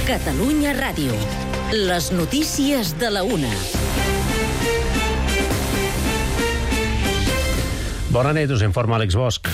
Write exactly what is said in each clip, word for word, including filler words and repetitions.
Catalunya Ràdio. Les notícies de la una. Bona nit, us informa Àlex Bosch.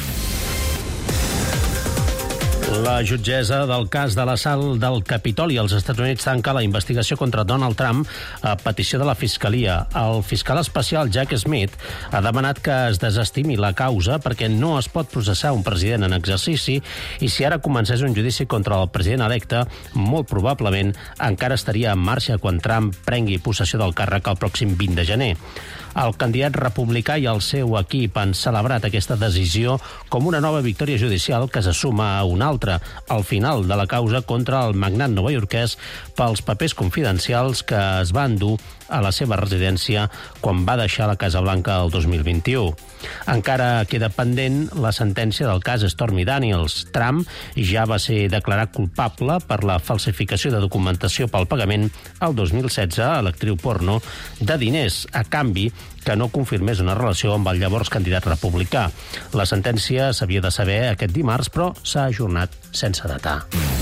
La jutgessa del cas de l'assalt del Capitoli als Estats Units tanca la investigació contra Donald Trump a petició de la Fiscalia. El fiscal especial Jack Smith ha demanat que es desestimi la causa perquè no es pot processar un president en exercici i si ara comencés un judici contra el president electe, molt probablement encara estaria en marxa quan Trump prengui possessió del càrrec el pròxim vint de gener. El candidat republicà i el seu equip han celebrat aquesta decisió com una nova victòria judicial que se suma a una altra, al final de la causa contra el magnat novaiorquès pels papers confidencials que es va endur a la seva residència quan va deixar la Casa Blanca el dos mil vint-i-u. Encara queda pendent la sentència del cas Stormy Daniels. Trump ja va ser declarat culpable per la falsificació de documentació pel pagament el dos mil setze a l'actriu porno de diners a canvi que no confirmés una relació amb el llavors candidat republicà. La sentència s'havia de saber aquest dimarts, però s'ha ajornat sense datar.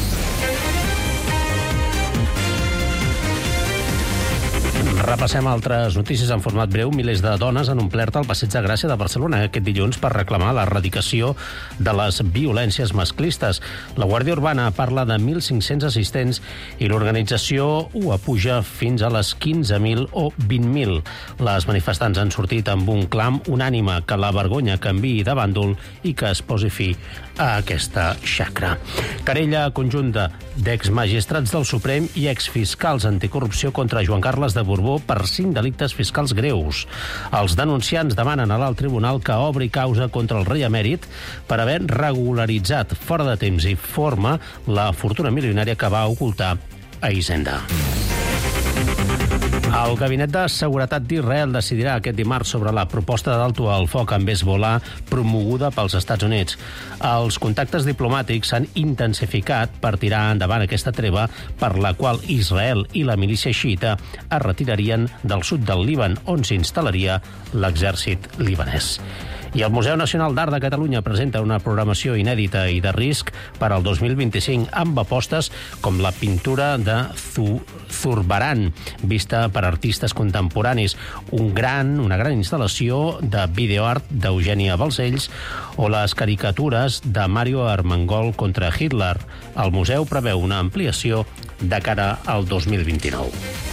Repassem altres notícies en format breu. Milers de dones han omplert el Passeig de Gràcia de Barcelona aquest dilluns per reclamar l'erradicació de les violències masclistes. La Guàrdia Urbana parla de mil cinc-cents assistents i l'organització ho apuja fins a les quinze mil o vint mil. Les manifestants han sortit amb un clam unànime que la vergonya canviï de bàndol i que es posi fi a aquesta xacra. Querella conjunta d'exmagistrats del Suprem i exfiscals anticorrupció contra Joan Carles de Borbó per cinc delictes fiscals greus. Els denunciants demanen a l'alt tribunal que obri causa contra el rei emèrit per haver regularitzat fora de temps i forma la fortuna milionària que va ocultar a Hisenda. El Gabinet de Seguretat d'Israel decidirà aquest dimarts sobre la proposta d'alto al foc amb Hezbollah promoguda pels Estats Units. Els contactes diplomàtics s'han intensificat per tirar endavant aquesta treva per la qual Israel i la milícia xiita es retirarien del sud del Líban, on s'instal·laria l'exèrcit libanès. I el Museu Nacional d'Art de Catalunya presenta una programació inèdita i de risc per al dos mil vint-i-cinc amb apostes com la pintura de Zurbarán, vista per artistes contemporanis, un gran, una gran instal·lació de videoart d'Eugènia Balcells o les caricatures de Mario Armengol contra Hitler. El museu preveu una ampliació de cara al dos mil vint-i-nou.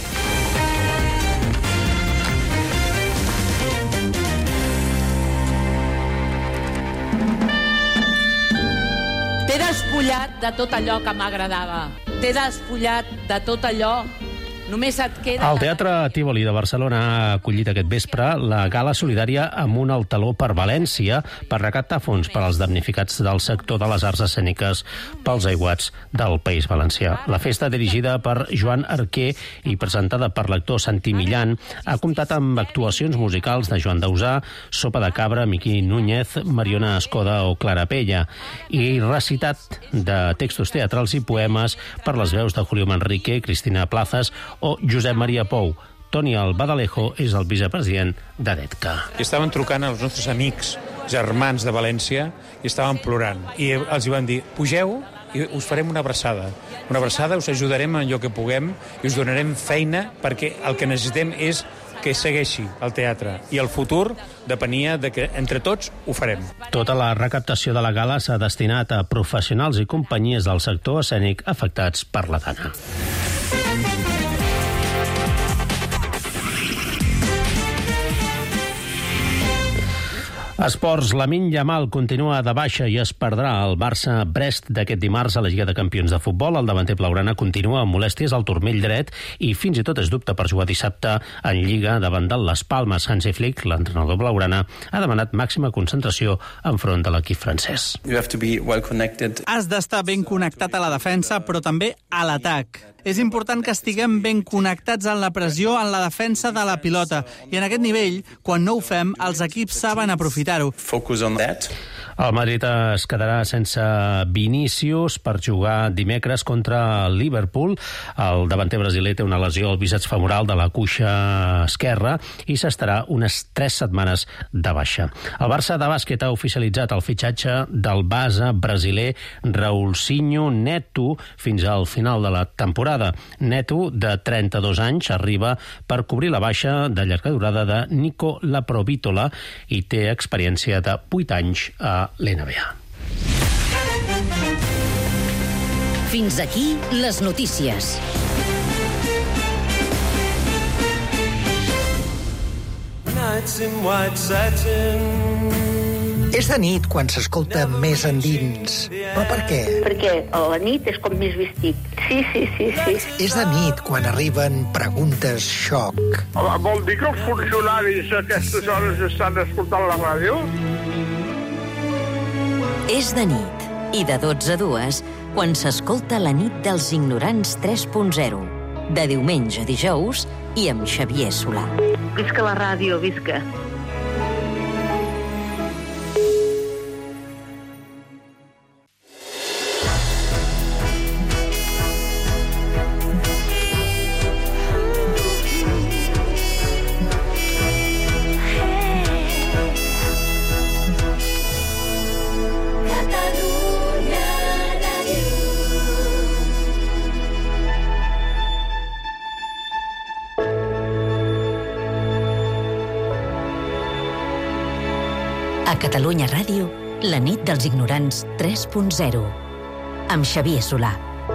T'he despullat de tot allò que m'agradava. T'he despullat de tot allò. Només et queda... El Teatre Tívoli de Barcelona ha acollit aquest vespre la gala solidària amb un altaló per València per recaptar fons per als damnificats del sector de les arts escèniques pels aiguats del País Valencià. La festa, dirigida per Joan Arquer i presentada per l'actor Santi Millán, ha comptat amb actuacions musicals de Joan Dausà, Sopa de Cabra, Miqui Núñez, Mariona Escoda o Clara Pella, i recitat de textos teatrals i poemes per les veus de Julio Manrique, Cristina Plazas o Josep Maria Pou. Toni Albadalejo és el vicepresident d'Edetca. Estaven trucant als nostres amics, germans de València, i estaven plorant. I els hi van dir, pugeu i us farem una abraçada. Una abraçada, us ajudarem en allò que puguem i us donarem feina perquè el que necessitem és que segueixi el teatre. I el futur depenia de que entre tots ho farem. Tota la recaptació de la gala s'ha destinat a professionals i companyies del sector escènic afectats per la gana. Esports, Lamine Yamal continua de baixa i es perdrà el Barça-Brest d'aquest dimarts a la Lliga de Campions de Futbol. El davanter blaugrana continua amb molèsties al turmell dret i fins i tot es dubta per jugar dissabte en Lliga davant del Las Palmas. Hansi Flick, l'entrenador blaugrana, ha demanat màxima concentració enfront de l'equip francès. Has d'estar ben connectat a la defensa, però també a l'atac. És important que estiguem ben connectats en la pressió, en la defensa de la pilota. I en aquest nivell, quan no ho fem, els equips saben aprofitar-ho. Focus on that. El Madrid es quedarà sense Vinícius per jugar dimecres contra el Liverpool. El davanter brasiler té una lesió al bíceps femoral de la cuixa esquerra i s'estarà unes tres setmanes de baixa. El Barça de bàsquet ha oficialitzat el fitxatge del base brasiler Raulzinho Neto fins al final de la temporada. Neto, de trenta-dos anys, arriba per cobrir la baixa de llarga durada de Nico Laprovítola i té experiència de vuit anys a l'N B A. Fins aquí les notícies. És de nit quan s'escolta més endins. Però per què? Perquè a la nit és com més vestit. Sí, sí, sí, sí. És de nit quan arriben preguntes xoc. Vol dir que els funcionaris a aquestes hores estan escoltant la ràdio? És de nit, i de dotze a dues, quan s'escolta la nit dels ignorants tres punt zero, de diumenge a dijous i amb Xavier Solà. Visca la ràdio, visca. A Catalunya Ràdio, la nit dels ignorants tres punt zero, amb Xavier Solà.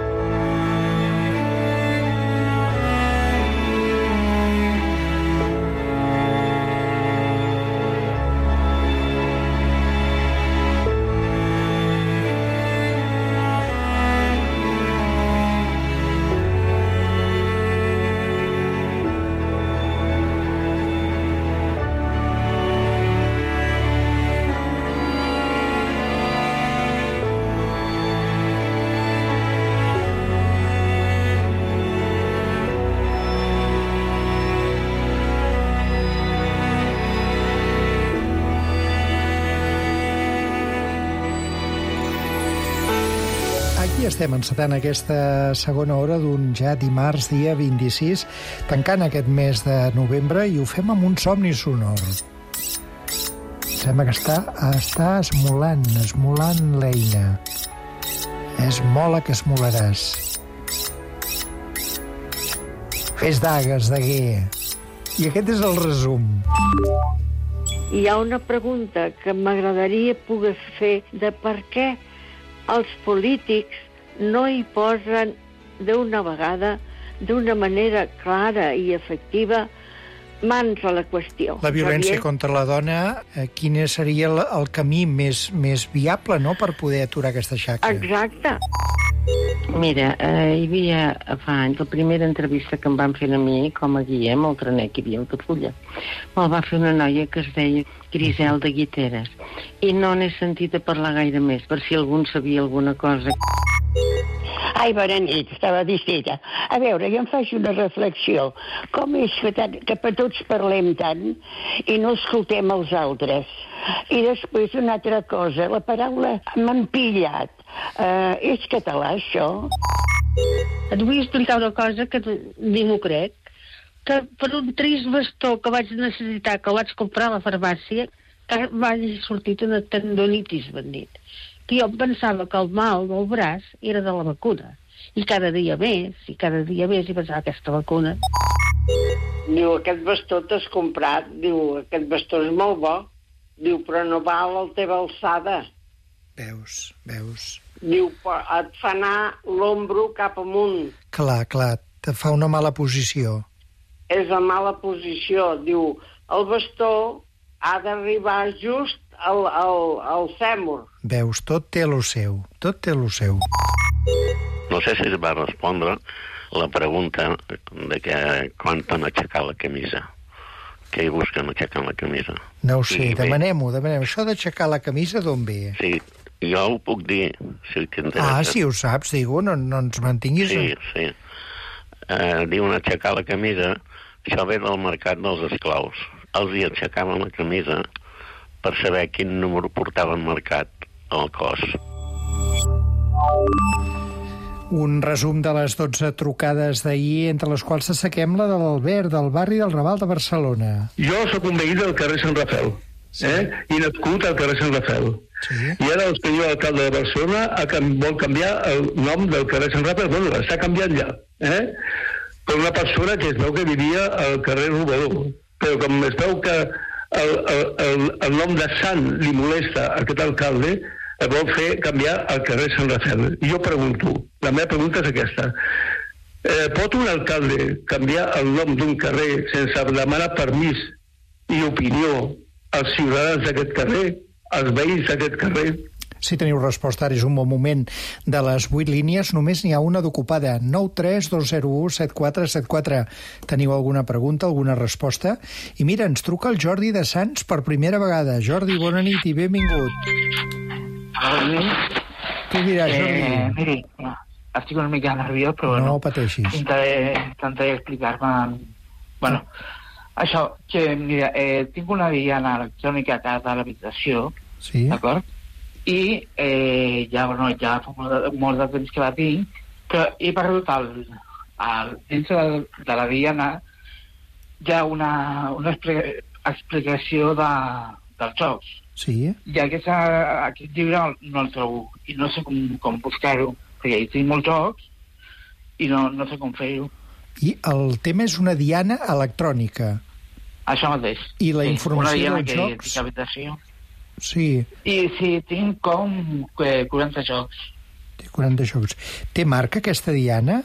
Aquí estem encetant aquesta segona hora d'un ja dimarts, dia vint-i-sis, tancant aquest mes de novembre, i ho fem amb un somni sonor. Sembla que està, està esmolant, esmolant l'eina. Esmola que esmolaràs. Fes dagues, daguer. I aquest és el resum. Hi ha una pregunta que m'agradaria poder fer de per què els polítics no hi posen d'una vegada, d'una manera clara i efectiva, mans a la qüestió. La violència contra la dona, eh, quin seria el, el camí més, més viable, no?, per poder aturar aquesta xacra. Exacte. Mira, eh, hi havia fa anys la primera entrevista que em van fer a mi com a guia, amb el trenet que hi havia a Altafulla. Me'l va fer una noia que es deia Griselda Guiteres, i no n'he sentit a parlar gaire més, per si algú sabia alguna cosa. Ai, bona nit, estava disteta. A veure, jo em faig una reflexió. Com és que, tant, que per tots parlem tant i no escoltem els altres? I després una altra cosa, la paraula m'empillat. Uh, és català, això? Et vull explicar una cosa que ni m'ho crec, que per un trist bastó que vaig necessitar, que el vaig comprar a la farmàcia, que vaig sortir una tendonitis, van dir. Que jo pensava que el mal del braç era de la vacuna. I cada dia més, i cada dia més, i pensava aquesta vacuna. Diu, aquest bastó t'has comprat, diu, aquest bastó és molt bo, diu, però no val la teva alçada. Veus, veus. Diu, et fa anar l'ombro cap amunt. Clar, clar, te fa una mala posició. És una mala posició, diu, el bastó ha d'arribar just al, al, al fèmur. Veus, tot té lo seu, tot té lo seu. No sé si es va respondre la pregunta de que quan han aixecat la camisa. Què hi busquen aixecant la camisa? No ho sé, demanem-ho, demanem. Això d'aixecar la camisa d'on ve? Sí, jo ho puc dir, si t'interessa. Ah, si ho saps, digo, no, no ens mantinguis... Sí, sí. Eh, diuen aixecar la camisa, això ve del mercat dels esclaus. Els hi aixecaven la camisa per saber quin número portaven marcat el cos. Un resum de les dotze trucades d'ahir, entre les quals destaquem la de l'Albert, del barri del Raval de Barcelona. Jo sóc un veí del carrer Sant Rafel, sí. eh? i nascut al carrer Sant Rafel. Sí. I ara el senyor alcalde de Barcelona ha, vol canviar el nom del carrer Sant Rafel. Bueno, l'està canviant ja. Eh? Per una persona que es veu que vivia al carrer Robador. Però com es veu que el, el, el, el nom de Sant li molesta a aquest alcalde, es vol fer canviar el carrer Sant Rafel. I jo pregunto, la meva pregunta és aquesta. Eh, pot un alcalde canviar el nom d'un carrer sense demanar permís i opinió als ciutadans d'aquest carrer, als veïns d'aquest carrer? Si teniu resposta, ara és un bon moment. De les vuit línies, només n'hi ha una d'ocupada. nou tres dos zero u set quatre set quatre. Teniu alguna pregunta, alguna resposta? I mira, ens truca el Jordi de Sants per primera vegada. Jordi, bona nit i benvingut. Bona nit. Què diràs, Jordi? Eh, miri, estic una mica nerviós, però bueno, no pateixis. Intentaré, intentaré explicar-me... Bueno, això, que mira, eh, tinc una diana electrònica a casa de l'habitació, sí. D'acord? I eh, ja, bueno, ja fa molt de, molt de temps que la tinc, però he perdut el, el, dins de, de la diana hi ha una, una explicació de, dels jocs. Sí. I aquest, aquest llibre no el trobo i no sé com, com buscar-ho, perquè hi tinc molts jocs i no, no sé com fer-ho. I el tema és una diana electrònica. Això mateix. I la sí, informació dels jocs? jocs? Una habitació. Sí. I sí, tinc com quaranta jocs. Té quaranta jocs. Té marca aquesta diana?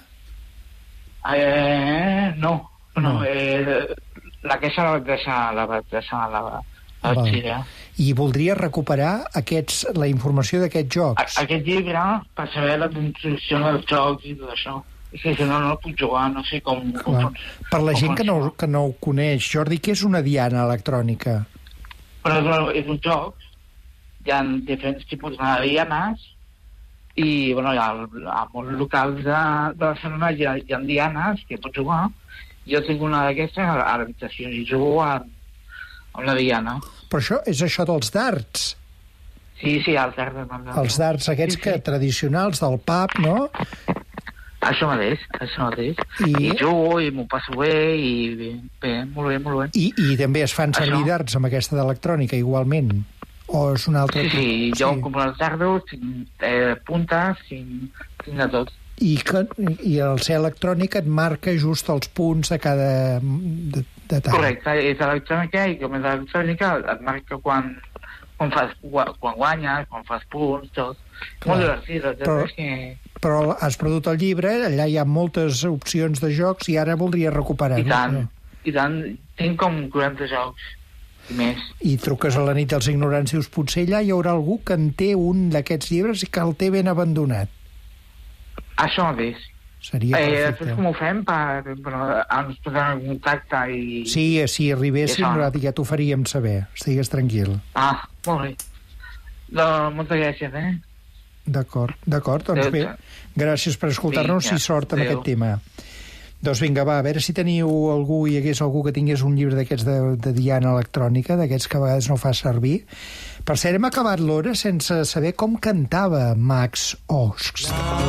Eh, no. No. no eh, la queixa la vaig deixar, la vaig deixar a la... Ah, i voldria recuperar aquests, la informació d'aquests jocs. A, aquest llibre per saber la instrucció dels jocs i tot això. És que si no, no puc jugar, no sé com... com per la gent que no, que no ho coneix, Jordi, què és una diana electrònica? Però bueno, és un joc, hi ha diferents tipus de dianes i bueno, hi ha, a molts locals de, de Barcelona hi ha, hi ha dianes que pots jugar. Jo tinc una d'aquestes a, a l'habitació i jugo a amb la diana. Però això és això dels dards? Sí, sí, els dards. Els dards aquests sí, sí. que tradicionals del pub, no? Això mateix, això mateix. I, I jugo i m'ho passo bé i bé, bé, molt bé, molt bé. I, i també es fan servir això. Dards amb aquesta d'electrònica, igualment? O és un altre... Sí, sí, sí. Jo em compro els dardos, tinc eh, puntes, tinc, tinc de tot. I, que, i el ser electrònic et marca just els punts de cada de, de tal. Correcte, és electrònica i com és electrònica et marca quan, quan, fas, quan guanyes, quan fas punts, tot. Clar. Molt divertit. Però, que... però has perdut el llibre, allà hi ha moltes opcions de jocs i ara voldria recuperar. I tant, no? i tant. Tinc com quaranta jocs i més. I truques a la nit dels ignorants i dius, potser allà hi haurà algú que en té un d'aquests llibres i que el té ben abandonat. Això mateix. Seria eh, perfecte. Després com ho fem per... Bueno, ens posem en contacte i... Sí, si arribéssim, ja t'ho faríem saber. Estigues tranquil. Ah, molt bé. Doncs moltes gràcies, eh? D'acord, d'acord. Doncs bé, gràcies per escoltar-nos i sort amb aquest tema. Doncs vinga, va, a veure si teniu algú, hi hagués algú que tingués un llibre d'aquests de, de diana electrònica, d'aquests que a vegades no fa servir. Per cert, hem acabat l'hora sense saber com cantava Max Osch.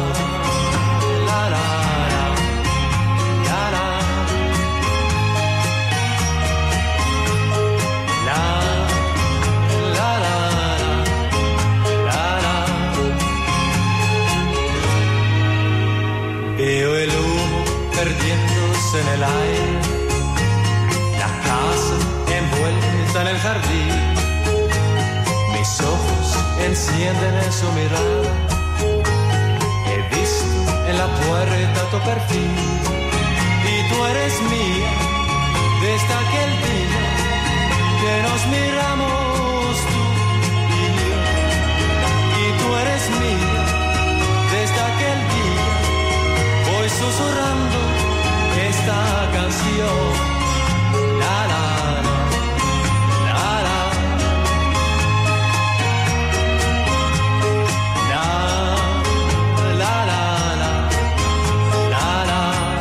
Veo el humo perdiéndose en el aire, la casa envuelta en el jardín, mis ojos encienden en su mirada, he visto en la puerta tu perfil, y tú eres mía desde aquel día que nos miramos tú y yo, y tú eres mía desde aquel día. Voy susurrando esta canción. La, la, la, la, la. La, la, la, la, la, la.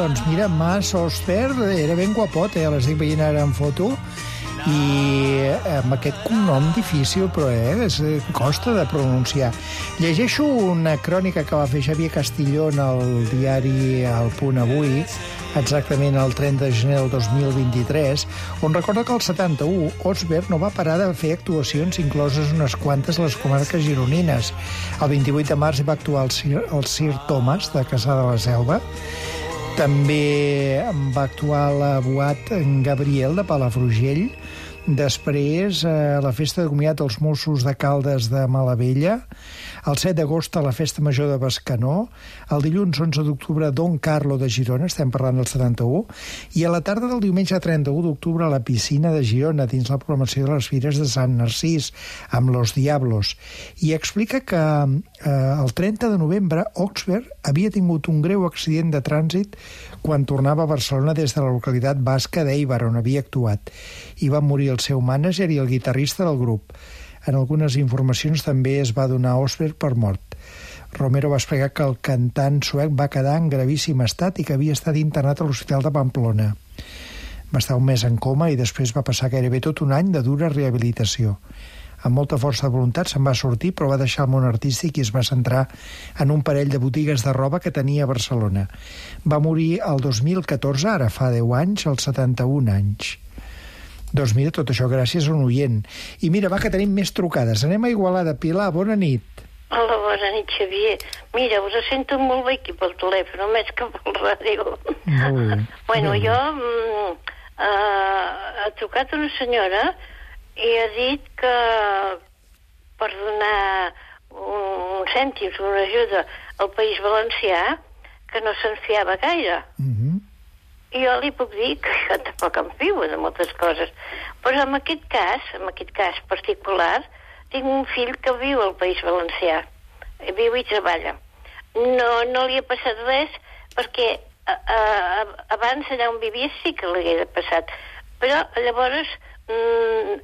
doncs mira, Mas Osberg era ben guapot, eh? L'estic veient ara en foto, i amb aquest cognom difícil, però eh, és, costa de pronunciar. Llegeixo una crònica que va fer Xavier Castillón al diari El Punt Avui, exactament el trenta de gener del dos mil vint-i-tres, on recorda que el setanta-u Osberg no va parar de fer actuacions, incloses unes quantes a les comarques gironines. El vint-i-vuit de març va actuar el Sir, el Sir Thomas, de Cassà de la Selva. També va actuar la Boat Gabriel, de Palafrugell. Després, a la festa de comiat dels Mossos de Caldes de Malavella. El set d'agost a la Festa Major de Bescanó. El dilluns onze d'octubre Don Carlo de Girona, estem parlant del setanta-u. I a la tarda del diumenge trenta-u d'octubre a la Piscina de Girona, dins la programació de les Fires de Sant Narcís, amb Los Diablos. I explica que eh, el trenta de novembre Osberg havia tingut un greu accident de trànsit quan tornava a Barcelona des de la localitat basca d'Eibar, on havia actuat. I va morir el seu mànager i el guitarrista del grup. En algunes informacions també es va donar Osberg per mort. Romero va explicar que el cantant suec va quedar en gravíssim estat i que havia estat internat a l'Hospital de Pamplona. Va estar un mes en coma i després va passar gairebé tot un any de dura rehabilitació. Amb molta força de voluntat se'n va sortir, però va deixar el món artístic i es va centrar en un parell de botigues de roba que tenia a Barcelona. Va morir el dos mil catorze, ara fa deu anys, als setanta-un anys. Doncs mira, tot això gràcies a un oient. I mira, va, que tenim més trucades. Anem a Igualada. Pilar, bona nit. Hola, bona nit, Xavier. Mira, us sento molt bé aquí pel telèfon, més que pel ràdio. Molt bé. Bueno, jo... Uh, ha trucat una senyora i ha dit que per donar un cèntims, una ajuda al País Valencià, que no se'n fiava gaire. Mm-hmm. I jo li puc dir que jo tampoc em fio de moltes coses. Però en aquest cas, en aquest cas particular, tinc un fill que viu al País Valencià. Viu i treballa. No, no li ha passat res perquè a, a, a, abans allà on vivia sí que li hagués passat. Però llavors mm,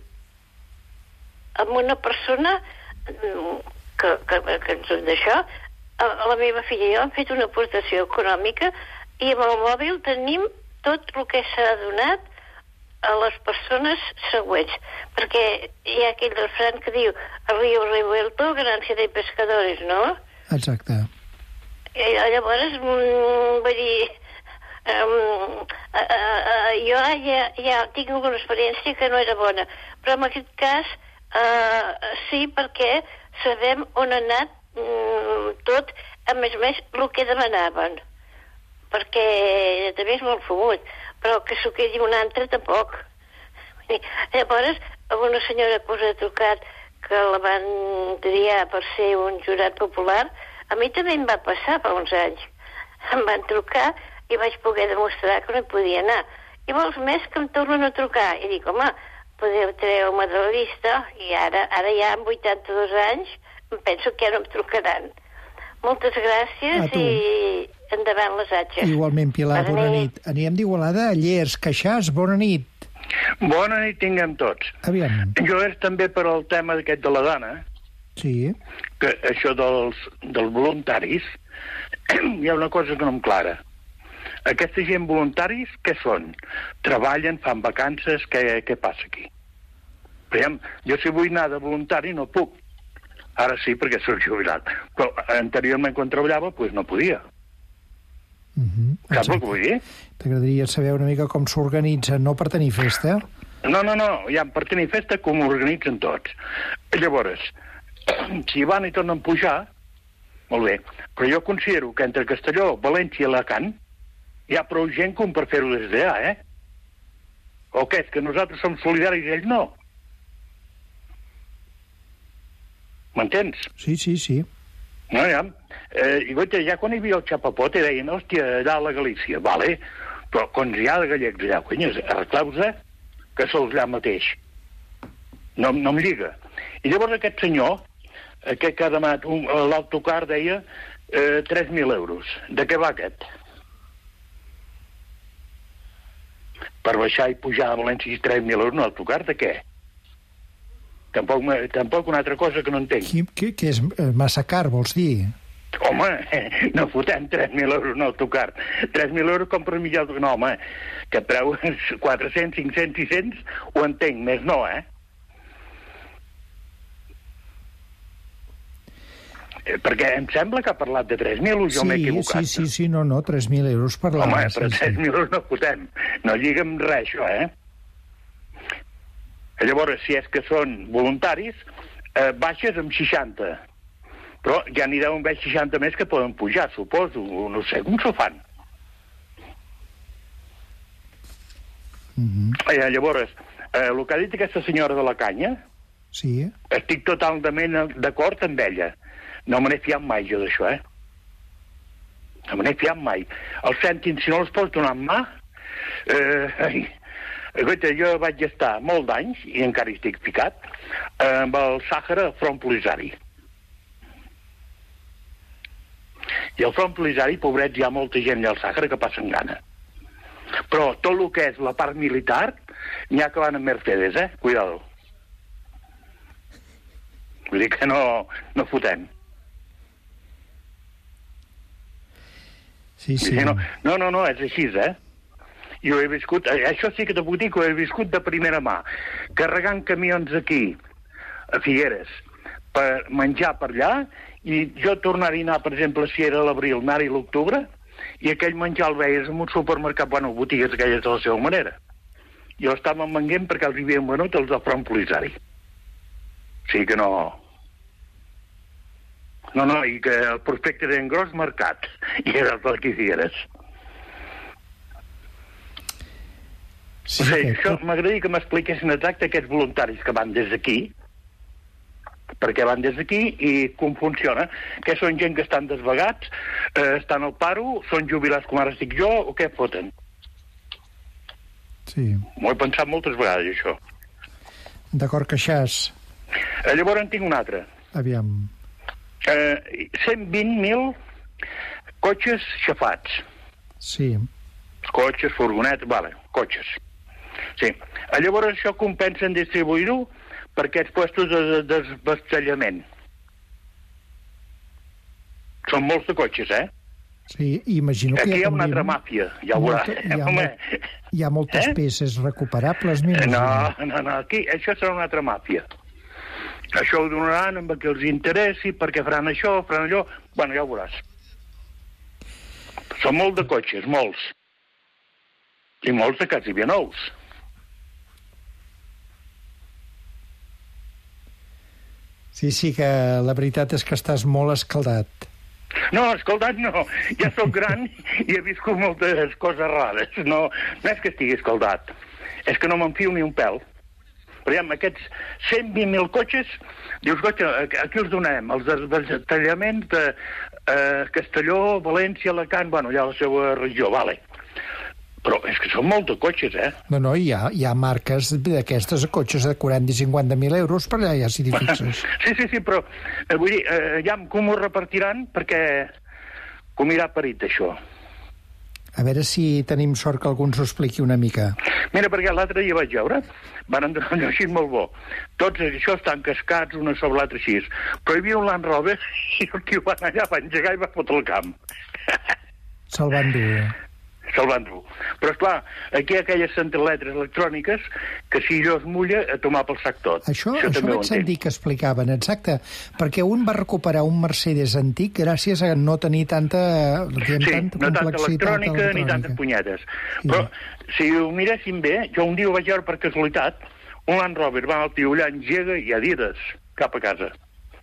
amb una persona mm, que, que, que ens d'això, la meva filla i jo hem fet una aportació econòmica i amb el mòbil tenim tot el que s'ha donat a les persones següents. Perquè hi ha aquell refrán que diu el río revuelto, ganancia de pescadores, no? Exacte. I llavors, mm, vull dir, um, uh, uh, uh, jo ja, ja tinc alguna experiència que no era bona, però en aquest cas uh, sí, perquè sabem on ha anat mm, tot, a més a més, el que demanaven. Perquè també és molt fumut, però que s'ho quedi un altre tampoc. Llavors, una senyora que us ha trucat que la van triar per ser un jurat popular, a mi també em va passar fa uns anys. Em van trucar i vaig poder demostrar que no hi podia anar. I vols més que em tornen a trucar? I dic, home, podeu treure-me de la llista i ara, ara ja amb vuitanta-dos anys em penso que ja no em trucaran. Moltes gràcies i endavant les atxes. Igualment, Pilar, bona, bona nit. nit. Anirem d'Igualada a Llers. Queixàs, bona nit. Bona nit tinguem tots. Aviam. Jo és també per al tema d'aquest de la dona, sí. que això dels, dels voluntaris, hi ha una cosa que no em clara. Aquesta gent voluntaris, què són? Treballen, fan vacances, què, què passa aquí? Veiem, jo si vull anar de voluntari no puc. Ara sí, perquè soc jubilat. Però anteriorment, quan treballava, doncs no podia. Mm-hmm. Saps el que vull dir? T'agradaria saber una mica com s'organitza, no per tenir festa? No, no, no, ja per tenir festa com ho organitzen tots. Llavors, si van i tornen a pujar, molt bé, però jo considero que entre Castelló, València i Alacant hi ha prou gent com per fer-ho des d'allà, eh? O què, és que nosaltres som solidaris i ells no? M'entens? Sí, sí, sí. No, ja. Eh, I vaig, ja quan hi havia el xapapote deien, hòstia, allà a la Galícia, vale, però quan hi ha de gallecs allà, conyes, arregleu-vos, eh, que sols allà mateix. No, no em lliga. I llavors aquest senyor, aquest que ha demanat, l'autocar deia eh, tres mil euros. De què va aquest? Per baixar i pujar a València tres mil euros, no, l'autocar de què? Tampoc, tampoc una altra cosa que no entenc. Qui, qui, que és massa car, vols dir? Home, no fotem tres mil euros en autocar. tres mil euros compra millor... No, home, que preu quatre-cents, cinc-cents, sis-cents, ho entenc, més no, eh? Perquè em sembla que ha parlat de tres mil, o jo sí, m'he equivocat. Sí, sí, sí, no, no, tres mil euros per l'any. Home, sí, però tres mil sí. euros no fotem. No lliga amb res, això, eh? Llavors, si és que són voluntaris, eh, baixes amb seixanta. Però ja n'hi deuen haver seixanta més que poden pujar, suposo. No sé com s'ho fan. Mm-hmm. Eh, llavors, eh, el que ha dit aquesta senyora de la canya, sí. Estic totalment d'acord amb ella. No me n'he fiat mai, jo, d'això, eh? No me n'he fiat mai. Els cèntims, si no els pots donar en mà... Eh, ai, Goita, jo vaig estar molt d'anys, i encara hi estic ficat, eh, amb el Sàhara Front Polisari. I al Front Polisari, pobrets, hi ha molta gent allà al Sàhara que passen gana. Però tot el que és la part militar, n'hi ha que van amb Mercedes, eh? Cuidado. Vull dir que no, no fotem. Sí, sí. No, no, no, no, és així, eh? Jo he viscut, això sí que te puc dir que ho he viscut de primera mà, carregant camions aquí, a Figueres, per menjar per allà, i jo tornar a anar, per exemple, si era l'abril, anar-hi l'octubre, i aquell menjar el veies en un supermercat, bueno, botigues aquelles de la seva manera. Jo estava manguent perquè els havien venut els del Front Polisari. O sigui que no... No, no, i que el prospecte era en gros mercat, i era el d'aquí Figueres. Sí, o sigui, això m'agradaria que m'expliquessin exacte aquests voluntaris que van des d'aquí, perquè van des d'aquí i com funciona, que són gent que estan desvagats, eh, estan al paro, són jubilats com ara estic jo, o què foten? Sí. M'ho he pensat moltes vegades, això. D'acord, Queixàs. Eh, llavors en tinc un altre. Aviam. Eh, cent vint mil cotxes xafats. Sí. Cotxes, furgonetes, vale, cotxes. Sí. Eh, llavors això compensa en distribuir-ho per aquests puestos de desbastellament. Són molts de cotxes, eh? Sí, imagino que aquí hi ha una també... altra màfia, ja ho veuràs. Hi ha, molt, hi ha moltes eh? peces recuperables, m'imagino. No, no, no, aquí això serà una altra màfia. Això ho donaran amb el que els interessi, perquè faran això, faran allò... Bueno, ja ho veuràs. Són molts de cotxes, molts. I molts de quasi ben nous. Sí, sí, que la veritat és que estàs molt escaldat. No, escaldat no. Ja sóc gran i he viscut moltes coses rares. No, no és que estigui escaldat. És que no m'enfio ni un pèl. Per exemple, aquests cent vint mil cotxes, dius, cotxe, aquí els donem, els desballaments de eh, Castelló, València, Alacant, bueno, ja la seva regió, vale. Però és que són molt de cotxes, eh? No, no, hi ha, hi ha marques d'aquestes cotxes de quaranta i cinquanta mil euros per allà, ja si t'hi fixes. Sí, sí, sí, però eh, vull dir, eh, ja com ho repartiran, perquè com irà parit, això? A veure si tenim sort que algú ens ho expliqui una mica. Mira, perquè l'altre dia vaig veure, van donar allò així molt bo. Tots això estan cascats, una sobre l'altra així. Però hi havia un Land Rover i el tio va anar allà, va engegar i va fotre el camp. Se'l van dur. Se'l van dur. Però, esclar, aquí hi ha aquelles centraletes electròniques que si allò es mulla, a tomar pel sac tot. Això, això, això vaig sentir que explicaven, exacte, perquè un va recuperar un Mercedes antic gràcies a no tenir tanta... Sí, tanta no tanta electrònica ni tantes punyetes. Sí. Però, si ho miréssim bé, jo un dia ho vaig veure per casualitat, un Land Rover va al tio allà, engega i adides cap a casa.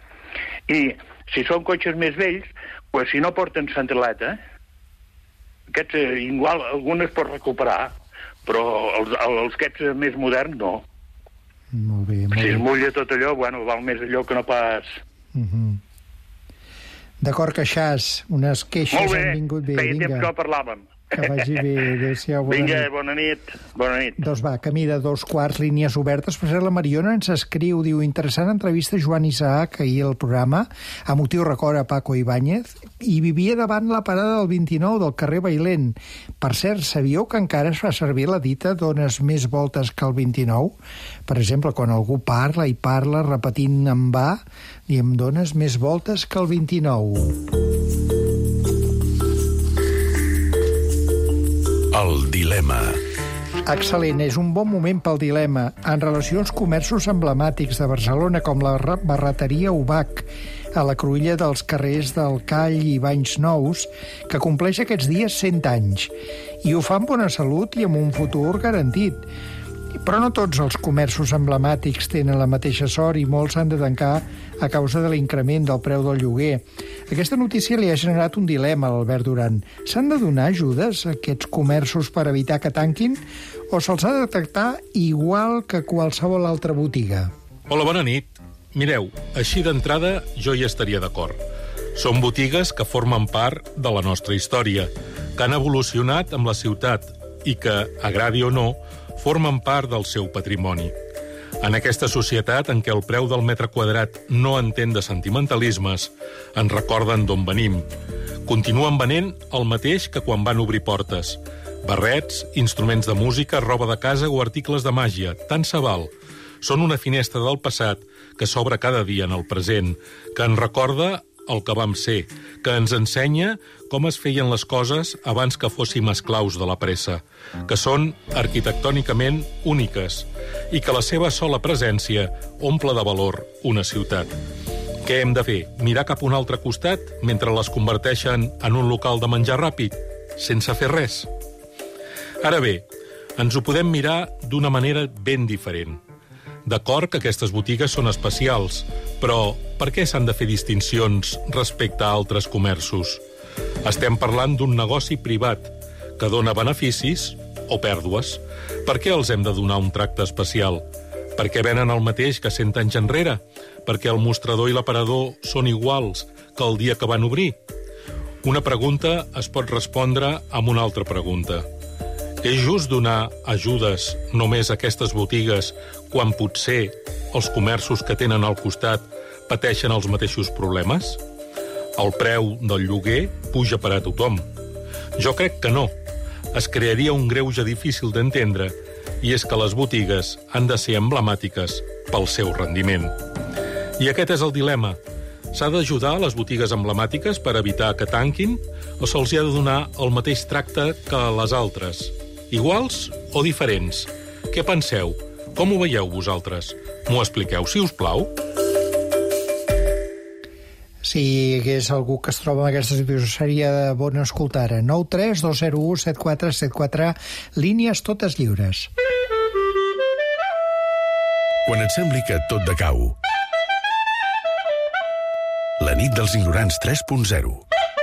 I si són cotxes més vells, pues, si no porten centraleta, aquests, eh, igual, algunes pot recuperar, però els, els aquests més moderns no. Molt bé, molt bé. Si es mulla tot allò, bueno, val més allò que no pas... Uh -huh. D'acord, Queixàs, unes queixes han vingut bé. Molt bé, feia temps que no parlàvem. Que vagi bé, adéu-siau, bona Vinga, nit. bona nit. Bona nit. Doncs va, camí de dos quarts, línies obertes. Per cert, la Mariona ens escriu, diu, interessant entrevista a Joan Isaac ahir al programa, a motiu record a Paco Ibáñez, i vivia davant la parada del vint-i-nou del carrer Bailent. Per cert, sabíeu que encara es fa servir la dita dones més voltes que el vint-i-nou? Per exemple, quan algú parla i parla repetint en va, diem dones més voltes que el vint-i-nou. El dilema. Excel·lent, és un bon moment pel dilema. En relació als comerços emblemàtics de Barcelona, com la barreteria Ubac, a la cruïlla dels carrers del Call i Banys Nous, que compleix aquests dies cent anys. I ho fa amb bona salut i amb un futur garantit. Però no tots els comerços emblemàtics tenen la mateixa sort i molts han de tancar a causa de l'increment del preu del lloguer. Aquesta notícia li ha generat un dilema a l'Albert Duran. S'han de donar ajudes a aquests comerços per evitar que tanquin o se'ls ha de tractar igual que qualsevol altra botiga? Hola, bona nit. Mireu, així d'entrada jo hi estaria d'acord. Són botigues que formen part de la nostra història, que han evolucionat amb la ciutat i que, agradi o no, formen part del seu patrimoni. En aquesta societat en què el preu del metre quadrat no entén de sentimentalismes, ens recorden d'on venim. Continuen venent el mateix que quan van obrir portes. Barrets, instruments de música, roba de casa o articles de màgia, tant se val. Són una finestra del passat que s'obre cada dia en el present, que ens recorda el que vam ser, que ens ensenya com es feien les coses abans que fóssim esclaus de la pressa, que són arquitectònicament úniques i que la seva sola presència omple de valor una ciutat. Què hem de fer? Mirar cap a un altre costat mentre les converteixen en un local de menjar ràpid, sense fer res? Ara bé, ens ho podem mirar d'una manera ben diferent. D'acord que aquestes botigues són especials, però per què s'han de fer distincions respecte a altres comerços? Estem parlant d'un negoci privat que dona beneficis o pèrdues. Per què els hem de donar un tracte especial? Per què venen el mateix que cent anys enrere? Perquè el mostrador i l'aparador són iguals que el dia que van obrir? Una pregunta es pot respondre amb una altra pregunta. És just donar ajudes només a aquestes botigues quan potser els comerços que tenen al costat pateixen els mateixos problemes? El preu del lloguer puja per a tothom. Jo crec que no. Es crearia un greuge difícil d'entendre, i és que les botigues han de ser emblemàtiques pel seu rendiment. I aquest és el dilema. S'ha d'ajudar a les botigues emblemàtiques per evitar que tanquin o se'ls ha de donar el mateix tracte que a les altres? Iguals o diferents? Què penseu? Com ho veieu vosaltres? M'ho expliqueu, si us plau? Si hi hagués algú que es troba en aquesta situació, seria de bon escoltar. nou tres dos zero u set quatre set quatre, línies totes lliures. Quan et sembli que tot decau. La nit dels ignorants tres punt zero.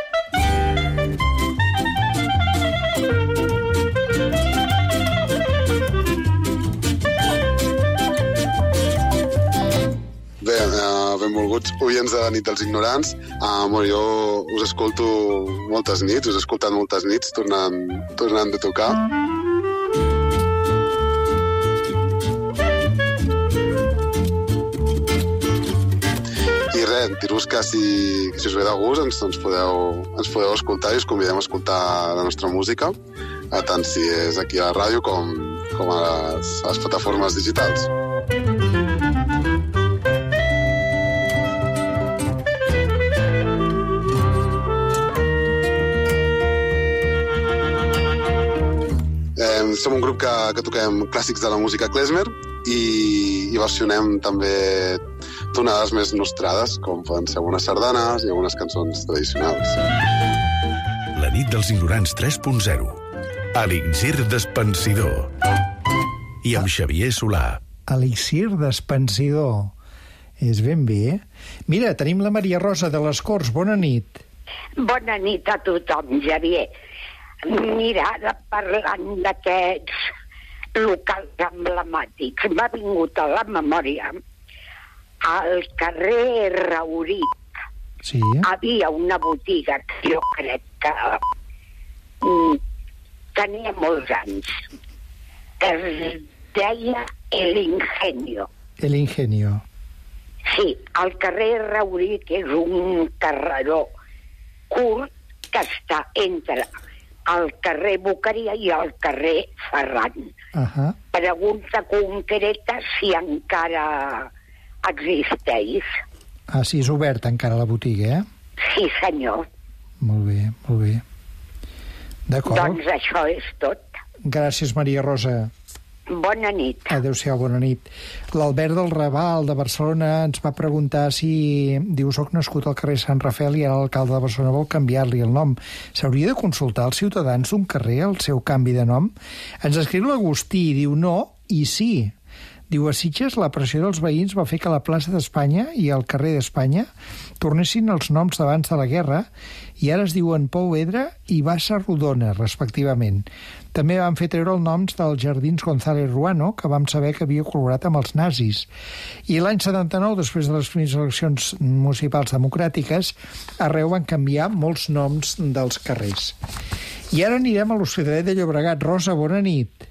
Bé, uh, benvolguts oients de la nit dels ignorants. Uh, bueno, jo us escolto moltes nits, us he escoltat moltes nits tornant, tornant de tocar. I res, dir-vos que si, si us ve de gust ens, ens, podeu, ens podeu escoltar i us convidem a escoltar la nostra música, tant si és aquí a la ràdio com, com a les, a les plataformes digitals. Som un grup que, que toquem clàssics de la música klezmer i, i versionem també tonades més nostrades, com poden ser algunes sardanes i algunes cançons tradicionals. La nit dels ignorants tres punt zero. Elixir d'Espansidor. I amb Xavier Solà. Elixir d'Espansidor. És ben bé. Mira, tenim la Maria Rosa de les Corts. Bona nit. Bona nit a tothom, Xavier. Mira, ara parlant d'aquests locals emblemàtics, m'ha vingut a la memòria al carrer Rauric. Sí. Havia una botiga que jo crec que mm, tenia molts anys, que es deia El Ingenio. El Ingenio. Sí, el carrer Rauric és un carreró curt que està entre al carrer Boqueria i al carrer Ferran. Uh-huh. Pregunta concreta si encara existeix. Ah, sí, és obert encara la botiga, eh? Sí, senyor. Molt bé, molt bé. D'acord. Doncs això és tot. Gràcies, Maria Rosa. Bona nit. Adéu-siau, bona nit. L'Albert del Raval, de Barcelona, ens va preguntar si... Diu, soc nascut al carrer Sant Rafel i ara l'alcalde de Barcelona vol canviar-li el nom. S'hauria de consultar als ciutadans d'un carrer el seu canvi de nom? Ens escriu l'Agustí, diu no i sí. Diu, a Sitges la pressió dels veïns va fer que la plaça d'Espanya i el carrer d'Espanya tornessin els noms d'abans de la guerra i ara es diuen Pou Vedra i Bassa Rodona, respectivament. També van fer treure els noms dels jardins González Ruano, que vam saber que havia col·laborat amb els nazis. I l'any setanta-nou, després de les primeres eleccions municipals democràtiques, arreu van canviar molts noms dels carrers. I ara anirem a l'Hospitalet de Llobregat. Rosa, bona nit.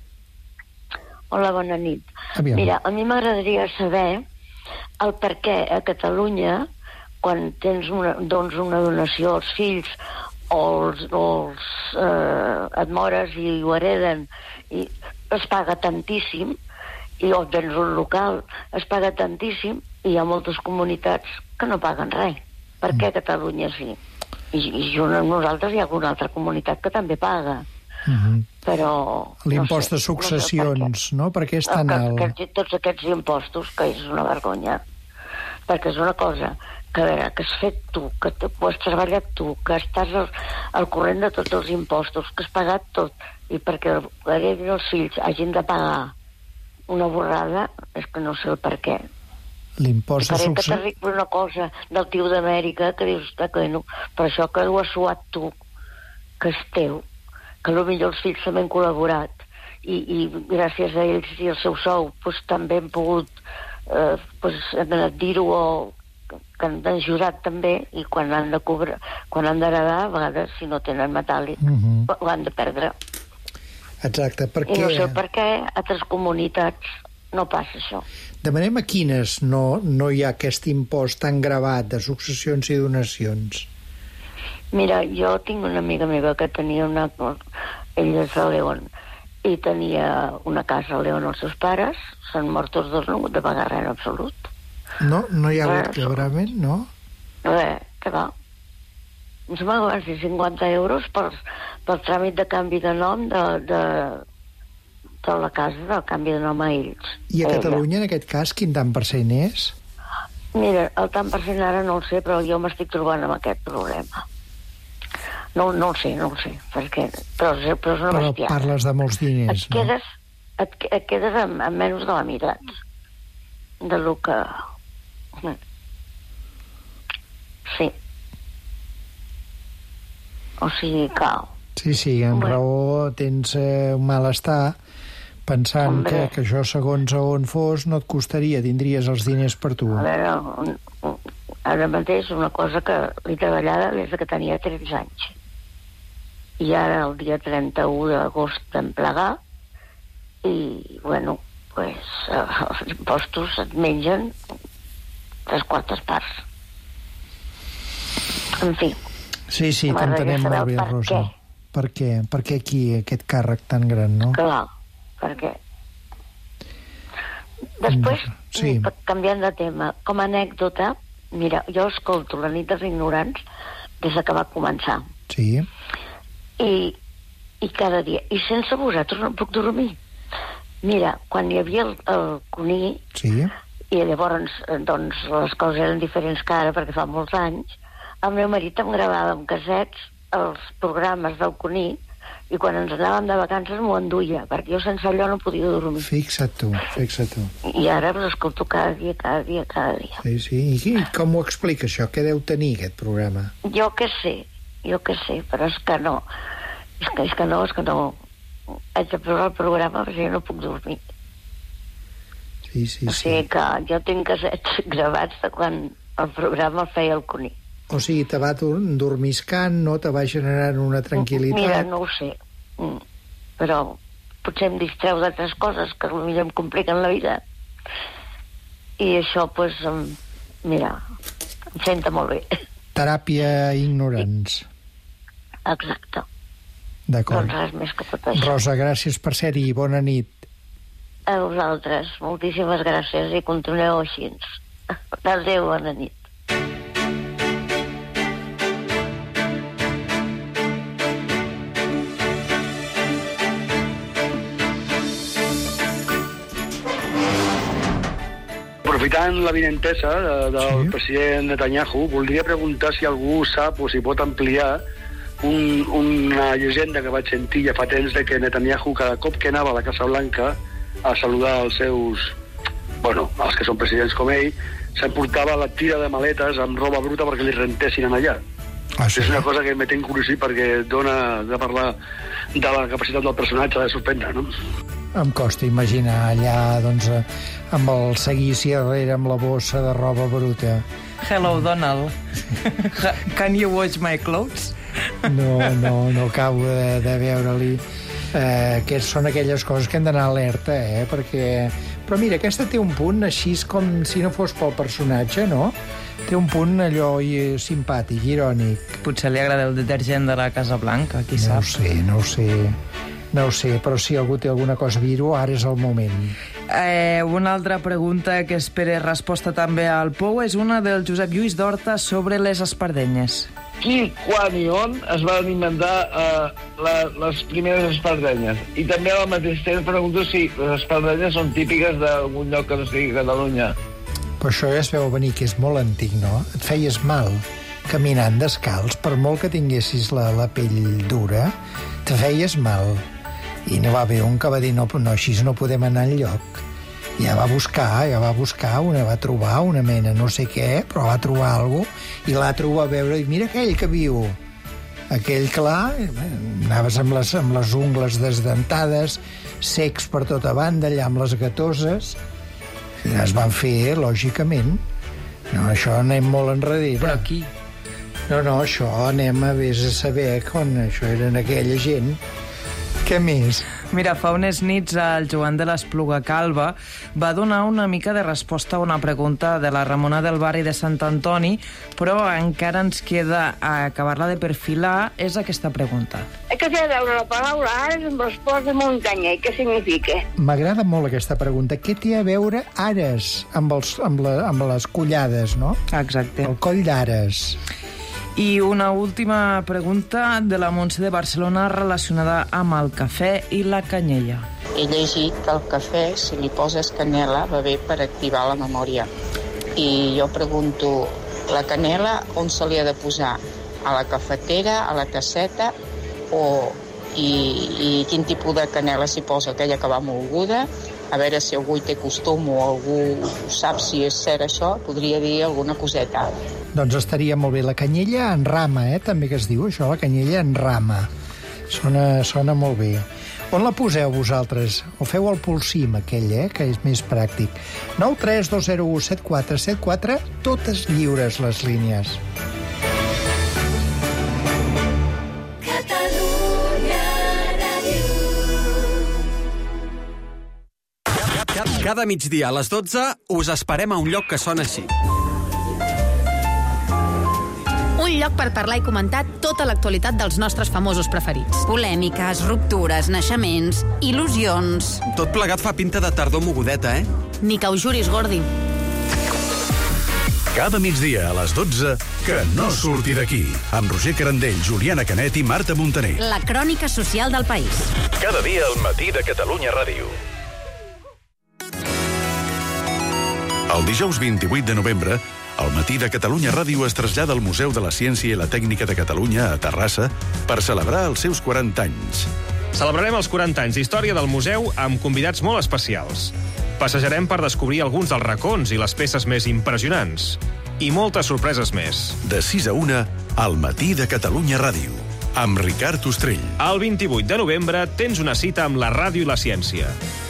Hola, bona nit. Aviam. Mira, a mi m'agradaria saber el per què a Catalunya, quan tens una, doncs una donació als fills o els, o els eh, et mores i ho hereden, i es paga tantíssim, i o tens un local, es paga tantíssim, i hi ha moltes comunitats que no paguen res. Per què a Catalunya sí? I, i junt amb nosaltres hi ha alguna altra comunitat que també paga. Uh-huh. Però... L'impost no sé, de successions, no? Per què és tan no, alt? que, que, tots aquests impostos, que és una vergonya. Perquè és una cosa que, a veure, que has fet tu, que tu, ho has treballat tu, que estàs al, al corrent de tots els impostos, que has pagat tot, i perquè heredin els fills hagin de pagar una borrada, és que no sé el per què. L'impost de successions... que successions... t'arriba una cosa del tio d'Amèrica que dius que no, per això que ho has suat tu, que és teu, que potser els fills també han col·laborat i, i gràcies a ells i al seu sou pues, també han pogut eh, pues, dir-ho o que han ajudat també i quan han de cobrar, quan han d'heredar a vegades si no tenen metàl·lic uh-huh. ho han de perdre. Exacte, perquè... I no sé per què a altres comunitats no passa això. Demanem a quines no, no hi ha aquest impost tan gravat de successions i donacions. Mira, jo tinc una amiga meva que tenia una... Ella és de León, i tenia una casa a León els seus pares, s'han mort tots dos, no de pagar res en absolut. No, no hi ha hagut quebrament, no? Res, què va? Em sembla que van ser cinquanta euros per, pel tràmit de canvi de nom de, de, de la casa, del canvi de nom a ells. I a Catalunya, en aquest cas, quin tant per cent és? Mira, el tant per cent ara no el sé, però jo m'estic trobant amb aquest problema. No, no el sé, no el sé, perquè... Però, però és una però bestiada. Parles de molts diners, et quedes, no? Et, et quedes amb, amb menys de la meitat de lo que... Sí. O sigui que... Sí, sí, en bueno. raó tens eh, un malestar pensant que, que això, segons on fos, no et costaria, tindries els diners per tu. A veure, un, un, ara mateix una cosa que l'he treballada des que tenia tretze anys. I ara el dia trenta-u d'agost vam plegar i, bueno, pues, eh, els impostos et mengen tres quartes parts. En fi. Sí, sí, t'entenem molt bé, Rosa. Per què? Per què aquí aquest càrrec tan gran, no? Clar, per què? Després, sí. Canviant de tema, com a anècdota, mira, jo escolto La nit dels ignorants des que va començar. Sí. I, i cada dia. I sense vosaltres no puc dormir. Mira, quan hi havia el, el Cuní, sí. I llavors doncs, les coses eren diferents que ara, perquè fa molts anys, el meu marit em gravava amb cassets els programes del Cuní i quan ens anàvem de vacances m'ho enduia, perquè jo sense allò no podia dormir. Fixa't tu, fixa't tu. I ara l'escolto cada dia, cada dia, cada dia. Sí, sí. I com ho explica això? Què deu tenir aquest programa? Jo què sé, jo què sé, però és que no. És que, és que no, és que no. Haig de provar el programa perquè jo no puc dormir. Sí, sí, sí. O sigui que jo tinc cassets gravats de quan el programa feia el Cuní. O sigui, te va dormiscant, no? Te va generant una tranquil·litat? Mira, no ho sé. Però potser em distreu d'altres coses que potser em compliquen la vida. I això, doncs, mira, em senta molt bé. Teràpia ignorants. Exacte. D'acord. Doncs res més que tot això. Rosa, gràcies per ser-hi. Bona nit. A vosaltres. Moltíssimes gràcies i continueu així. Adéu, bona nit. aprofitant la vinentesa de, del sí. president Netanyahu, voldria preguntar si algú sap o si pot ampliar un, una llegenda que vaig sentir ja fa temps de que Netanyahu, cada cop que anava a la Casa Blanca a saludar els seus, bueno, els que són presidents com ell, s'emportava la tira de maletes amb roba bruta perquè li rentessin allà. Ah, sí. És una cosa que me té curiós perquè dona de parlar de la capacitat del personatge de sorprendre, no? Em costa imaginar allà, doncs, amb el seguici darrere, amb la bossa de roba bruta. Hello, Donald. Can you wash my clothes? No, no, no acabo de, de veure-li. Eh, que són aquelles coses que hem d'anar alerta, eh? Perquè... Però mira, aquesta té un punt així com si no fos pel personatge, no? Té un punt allò simpàtic, irònic. Potser li agrada el detergent de la Casa Blanca, qui no sap. No ho sé, no ho sé. No ho sé, però si algú té alguna cosa a dir-ho, ara és el moment. Eh, una altra pregunta que espera resposta també al Pou és una del Josep Lluís d'Horta sobre les espardenyes. Qui, quan i on es van inventar eh, la, les primeres espardenyes? I també al mateix temps pregunto si les espardenyes són típiques d'algun lloc que no estigui a Catalunya. Però això ja es veu venir, que és molt antic, no? Et feies mal caminant descalç, per molt que tinguessis la, la pell dura, te feies mal. I no va haver un que va dir, no, no, així no podem anar enlloc. Ja va buscar, ja va buscar, una va trobar una mena no sé què, però va trobar alguna cosa, i l'altre ho va veure i dic, mira aquell que viu. Aquell, clar, anaves amb les, amb les ungles desdentades, secs per tota banda, allà amb les gatoses. Es van fer, lògicament. No, això anem molt enrere. Però aquí? No, no, això anem a vés a saber quan això eren aquella gent. Què més? Mira, fa unes nits el Joan de l'Espluga Calva va donar una mica de resposta a una pregunta de la Ramona del barri de Sant Antoni, però encara ens queda a acabar-la de perfilar, és aquesta pregunta. Què té a veure la paraula Ares amb l'esport de muntanya? Què significa? M'agrada molt aquesta pregunta. Què té a veure Ares amb, els, amb, la, amb les collades, no? Exacte. El coll d'Ares. I una última pregunta de la Montse de Barcelona relacionada amb el cafè i la canyella. He llegit que el cafè, si li poses canela, va bé per activar la memòria. I jo pregunto, la canela on se li ha de posar? A la cafetera, a la tasseta? O, i, i quin tipus de canela s'hi posa? Aquella que va molguda? A veure si algú hi té costum o algú sap si és cert això, podria dir alguna coseta. Doncs estaria molt bé. La canyella en rama, eh? També que es diu això, la canyella en rama. Sona, sona molt bé. On la poseu vosaltres? O feu el polsim aquell, eh? Que és més pràctic. nou tres dos zero u set quatre set quatre, totes lliures les línies. Cada migdia a les dotze us esperem a un lloc que sona així. Un lloc per parlar i comentar tota l'actualitat dels nostres famosos preferits. Polèmiques, ruptures, naixements, il·lusions... Tot plegat fa pinta de tardor mogudeta, eh? Ni que ho juris, Gordi. Cada migdia a les dotze, que no surti d'aquí. Amb Roger Carandell, Juliana Canet i Marta Montaner. La crònica social del país. Cada dia al matí de Catalunya Ràdio. El dijous vint-i-vuit de novembre, al matí de Catalunya Ràdio es trasllada al Museu de la Ciència i la Tècnica de Catalunya, a Terrassa, per celebrar els seus quaranta anys. Celebrarem els quaranta anys d'història del museu amb convidats molt especials. Passejarem per descobrir alguns dels racons i les peces més impressionants. I moltes sorpreses més. De sis a una, al matí de Catalunya Ràdio, amb Ricard Ostrell. El vint-i-vuit de novembre tens una cita amb la ràdio i la ciència.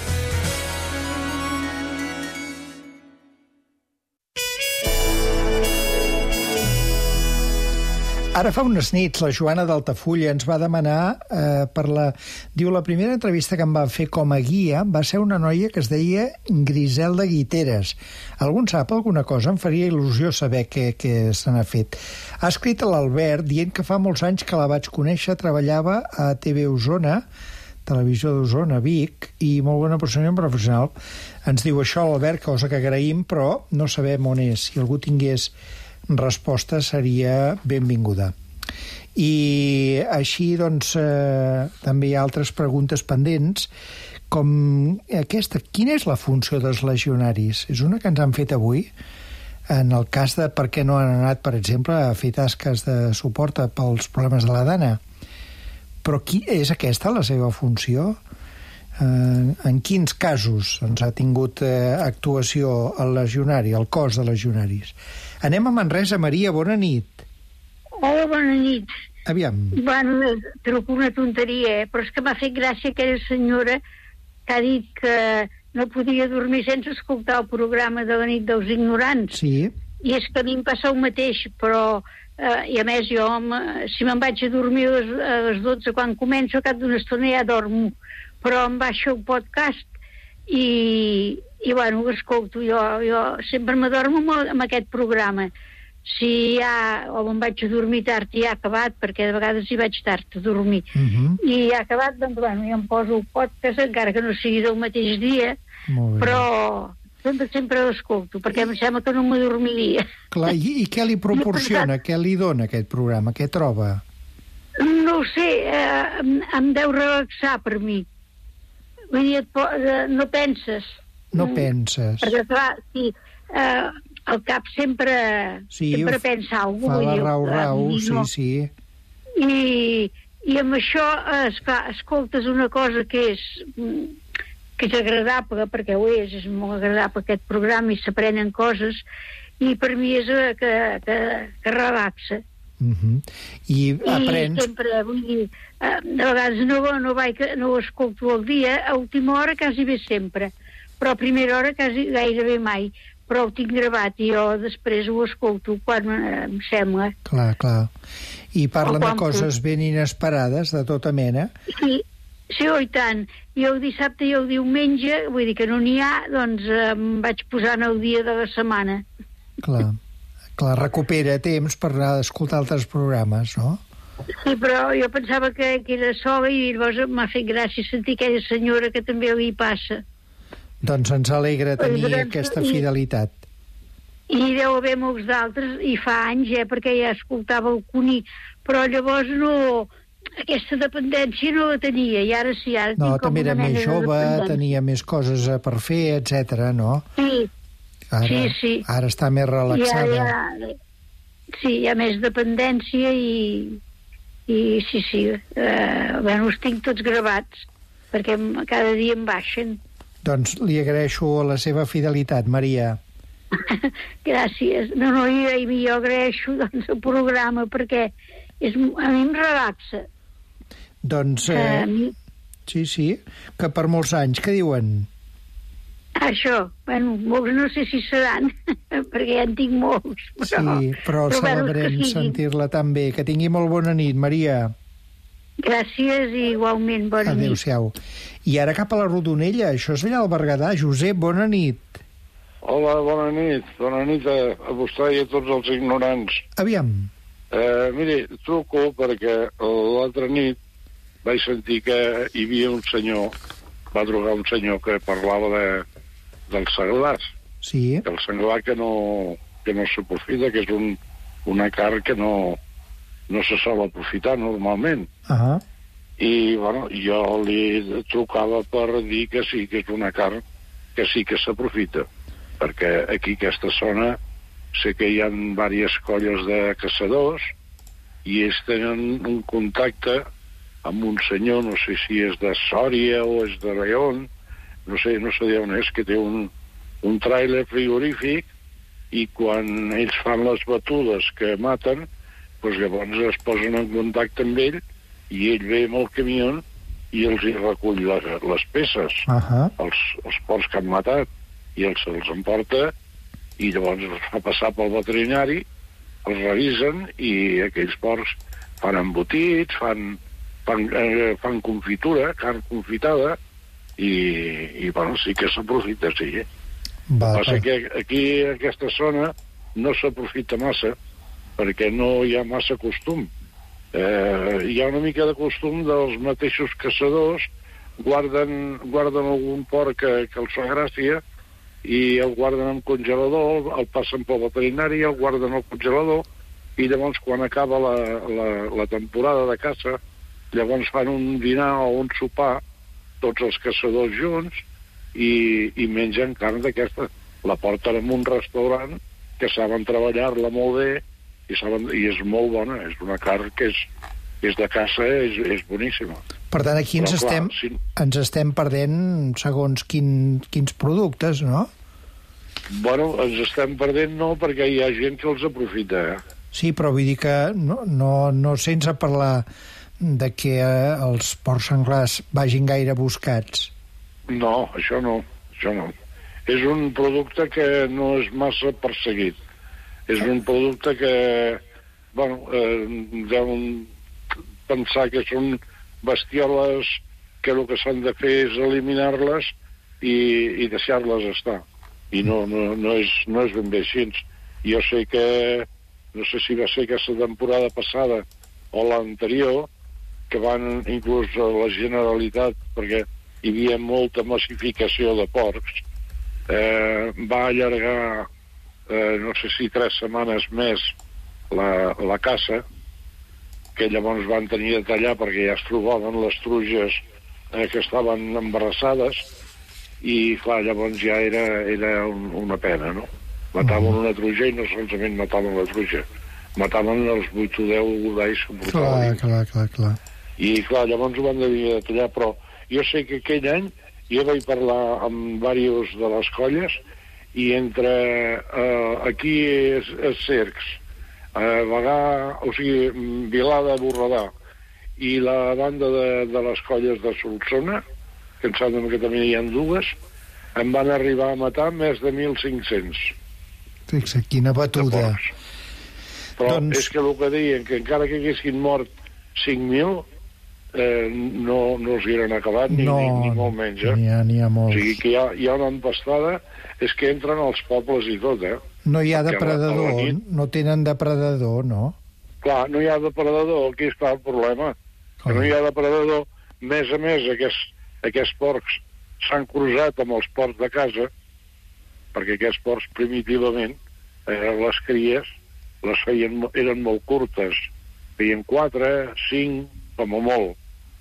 Ara fa unes nits la Joana d'Altafulla ens va demanar eh, per la... Diu, la primera entrevista que em va fer com a guia va ser una noia que es deia Griselda Guiteres. Algú en sap alguna cosa? Em faria il·lusió saber què, què se n'ha fet. Ha escrit a l'Albert dient que fa molts anys que la vaig conèixer, treballava a T V Osona, Televisió d'Osona, Vic, i molt bona persona i professional. Ens diu això l'Albert, cosa que agraïm, però no sabem on és. Si algú tingués resposta seria benvinguda. I així, doncs, eh, també hi ha altres preguntes pendents, com aquesta. Quina és la funció dels legionaris? És una que ens han fet avui, en el cas de per què no han anat, per exemple, a fer tasques de suport pels problemes de la dana. Però qui és aquesta la seva funció? Eh, en quins casos doncs, ha tingut eh, actuació el legionari, el cos de legionaris? Anem a Manresa. Maria, bona nit. Hola, bona nit. Aviam. Bueno, truco una tonteria, eh? Però és que m'ha fet gràcia aquella senyora que ha dit que no podia dormir sense escoltar el programa de la nit dels ignorants. Sí. I és que a mi em passa el mateix, però... Eh, I a més, jo, si me'n vaig a dormir a les, a les dotze quan començo, a cap d'una estona ja dormo. Però em baixo el podcast i, i bueno, ho escolto. Jo, jo sempre m'adormo amb, amb aquest programa. Si ja, o me'n vaig a dormir tard i ja ha acabat, perquè de vegades hi vaig tard a dormir, uh-huh. i ha acabat, doncs, bueno, jo em poso el podcast, encara que no sigui del mateix dia, però sempre, sempre l'escolto, perquè em sembla que no m'adormiria. Clar, i, i què li proporciona, què li dona aquest programa, què troba? No ho sé, eh, em, em deu relaxar per mi. Vull dir, et, eh, no penses. No penses. Perquè, clar, sí, eh, el cap sempre, sí, sempre pensa alguna cosa. Fa la rau-rau, sí, no. sí. I, i amb això, esclar, escoltes una cosa que és, que és agradable, perquè ho és, és molt agradable aquest programa i s'aprenen coses, i per mi és que, que, que relaxa. Uh-huh. I aprens... I sempre, vull dir, de vegades no, no, vaig, no ho escolto al dia, a última hora quasi bé sempre, però a primera hora quasi gairebé mai. Però ho tinc gravat i jo després ho escolto quan em sembla. Clar, clar. I parlen de coses ben inesperades, de tota mena. Sí, sí, oh, i tant. I el dissabte i el diumenge, vull dir que no n'hi ha, doncs em vaig posant el dia de la setmana. Clar, clar, recupera temps per anar a escoltar altres programes, no? Sí, però jo pensava que, que era sola i llavors m'ha fet gràcia sentir aquella senyora que també li passa. Doncs ens alegra tenir doncs, aquesta fidelitat. I, i deu haver molts d'altres, i fa anys, eh, perquè ja escoltava el Cuní, però llavors no... Aquesta dependència no la tenia, i ara sí, ara no, tinc com també una era mena més jove, tenia més coses per fer, etcètera, no? Sí, ara, sí, sí. Ara està més relaxada. Ja, ja, sí, hi ha més dependència i, i sí, sí, eh, bueno, els tinc tots gravats, perquè cada dia em baixen. Doncs li agraeixo la seva fidelitat, Maria. Gràcies. No, no, jo, jo agraeixo doncs, el programa perquè és, a mi em relaxa. Doncs, eh, mi... sí, sí, que per molts anys, què diuen? Això, bueno, molts no sé si seran, perquè ja en tinc molts. Però, sí, però, però celebrem bueno, sentir-la tan bé. Que tingui molt bona nit, Maria. Gràcies i igualment, bona nit. Adéu-siau. I ara cap a la Rodonella, això és allà al Berguedà. Josep, bona nit. Hola, bona nit. Bona nit a, a vostè i a tots els ignorants. Aviam. Eh, miri, truco perquè l'altra nit vaig sentir que hi havia un senyor, va trucar un senyor que parlava de, dels senglars. Sí. El senglar que no, que no s'aprofita, que és un, una carn que no... no se sol aprofitar normalment. Uh-huh. I, bueno, jo li trucava per dir que sí, que és una carn que sí que s'aprofita, perquè aquí, aquesta zona, sé que hi ha diverses colles de caçadors i ells tenen un contacte amb un senyor, no sé si és de Sòria o és de León, no sé, no sé d'on és, que té un, un tràiler frigorífic i quan ells fan les batudes que maten, doncs llavors es posen en contacte amb ell i ell ve amb el camió i els hi recull les, les peces, uh-huh. els, els porcs que han matat, i els els emporta i llavors els fa passar pel veterinari, els revisen i aquells porcs fan embotits, fan, fan, eh, fan confitura, carn confitada, i, i bueno, sí que s'aprofita, sí. Eh? Va, el que passa que aquí, en aquesta zona, no s'aprofita massa, perquè no hi ha massa costum. Eh, hi ha una mica de costum dels mateixos caçadors, guarden, guarden algun porc que, que els fa gràcia i el guarden en congelador, el passen pel veterinari, el guarden al congelador i llavors quan acaba la, la, la temporada de caça, llavors fan un dinar o un sopar, tots els caçadors junts, i, i mengen carn d'aquesta. La porten en un restaurant que saben treballar-la molt bé i, saben, i és molt bona, és una carn que és, és de caça, és, és boníssima. Per tant, aquí ens, Però, clar, estem, si... ens estem perdent segons quin, quins productes, no? Bueno, ens estem perdent no, perquè hi ha gent que els aprofita, eh? Sí, però vull dir que no, no, no sense parlar de que eh, els porcs senglars vagin gaire buscats. No, això no, això no. És un producte que no és massa perseguit. És un producte que, bueno, eh, deuen pensar que són bestioles que el que s'han de fer és eliminar-les i, i deixar-les estar. I no, no, no, és, no és ben bé així. Jo sé que, no sé si va ser aquesta temporada passada o l'anterior, que van inclús a la Generalitat, perquè hi havia molta massificació de porcs, eh, va allargar, eh, no sé si tres setmanes més la, la caça, que llavors van tenir de tallar perquè ja es trobaven les truges eh, que estaven embarassades, i clar, llavors ja era, era un, una pena, no? Mataven una truja i no solament mataven la truja, mataven els vuit o deu godalls que portaven. Clar, clar, clar, clar. I clar, llavors ho van devia de tallar, però jo sé que aquell any jo vaig parlar amb diversos de les colles i entre eh, aquí és, és Cercs, eh, Bagà, o sigui, Vilar de Borredà i la banda de, de les colles de Solsona, que em sembla que també hi ha dues, em van arribar a matar més de mil cinc-cents. Fixa't, quina batuda. Però doncs... és que el que deien, que encara que haguessin mort cinc mil, eh, no, no els hi eren acabat, ni, no, ni, ni molt menys. Eh? N'hi ha, n'hi ha molts. O sigui que hi ha, hi ha una empastada, és que entren als pobles i tot, eh? No hi ha Perquè depredador, a la nit... no tenen depredador, no? Clar, no hi ha depredador, aquí està el problema. Que no hi ha depredador. A més a més, aquests, aquests porcs s'han cruzat amb els porcs de casa, perquè aquests porcs primitivament, eh, les cries, les feien, eren molt curtes. Feien quatre, cinc, com a molt.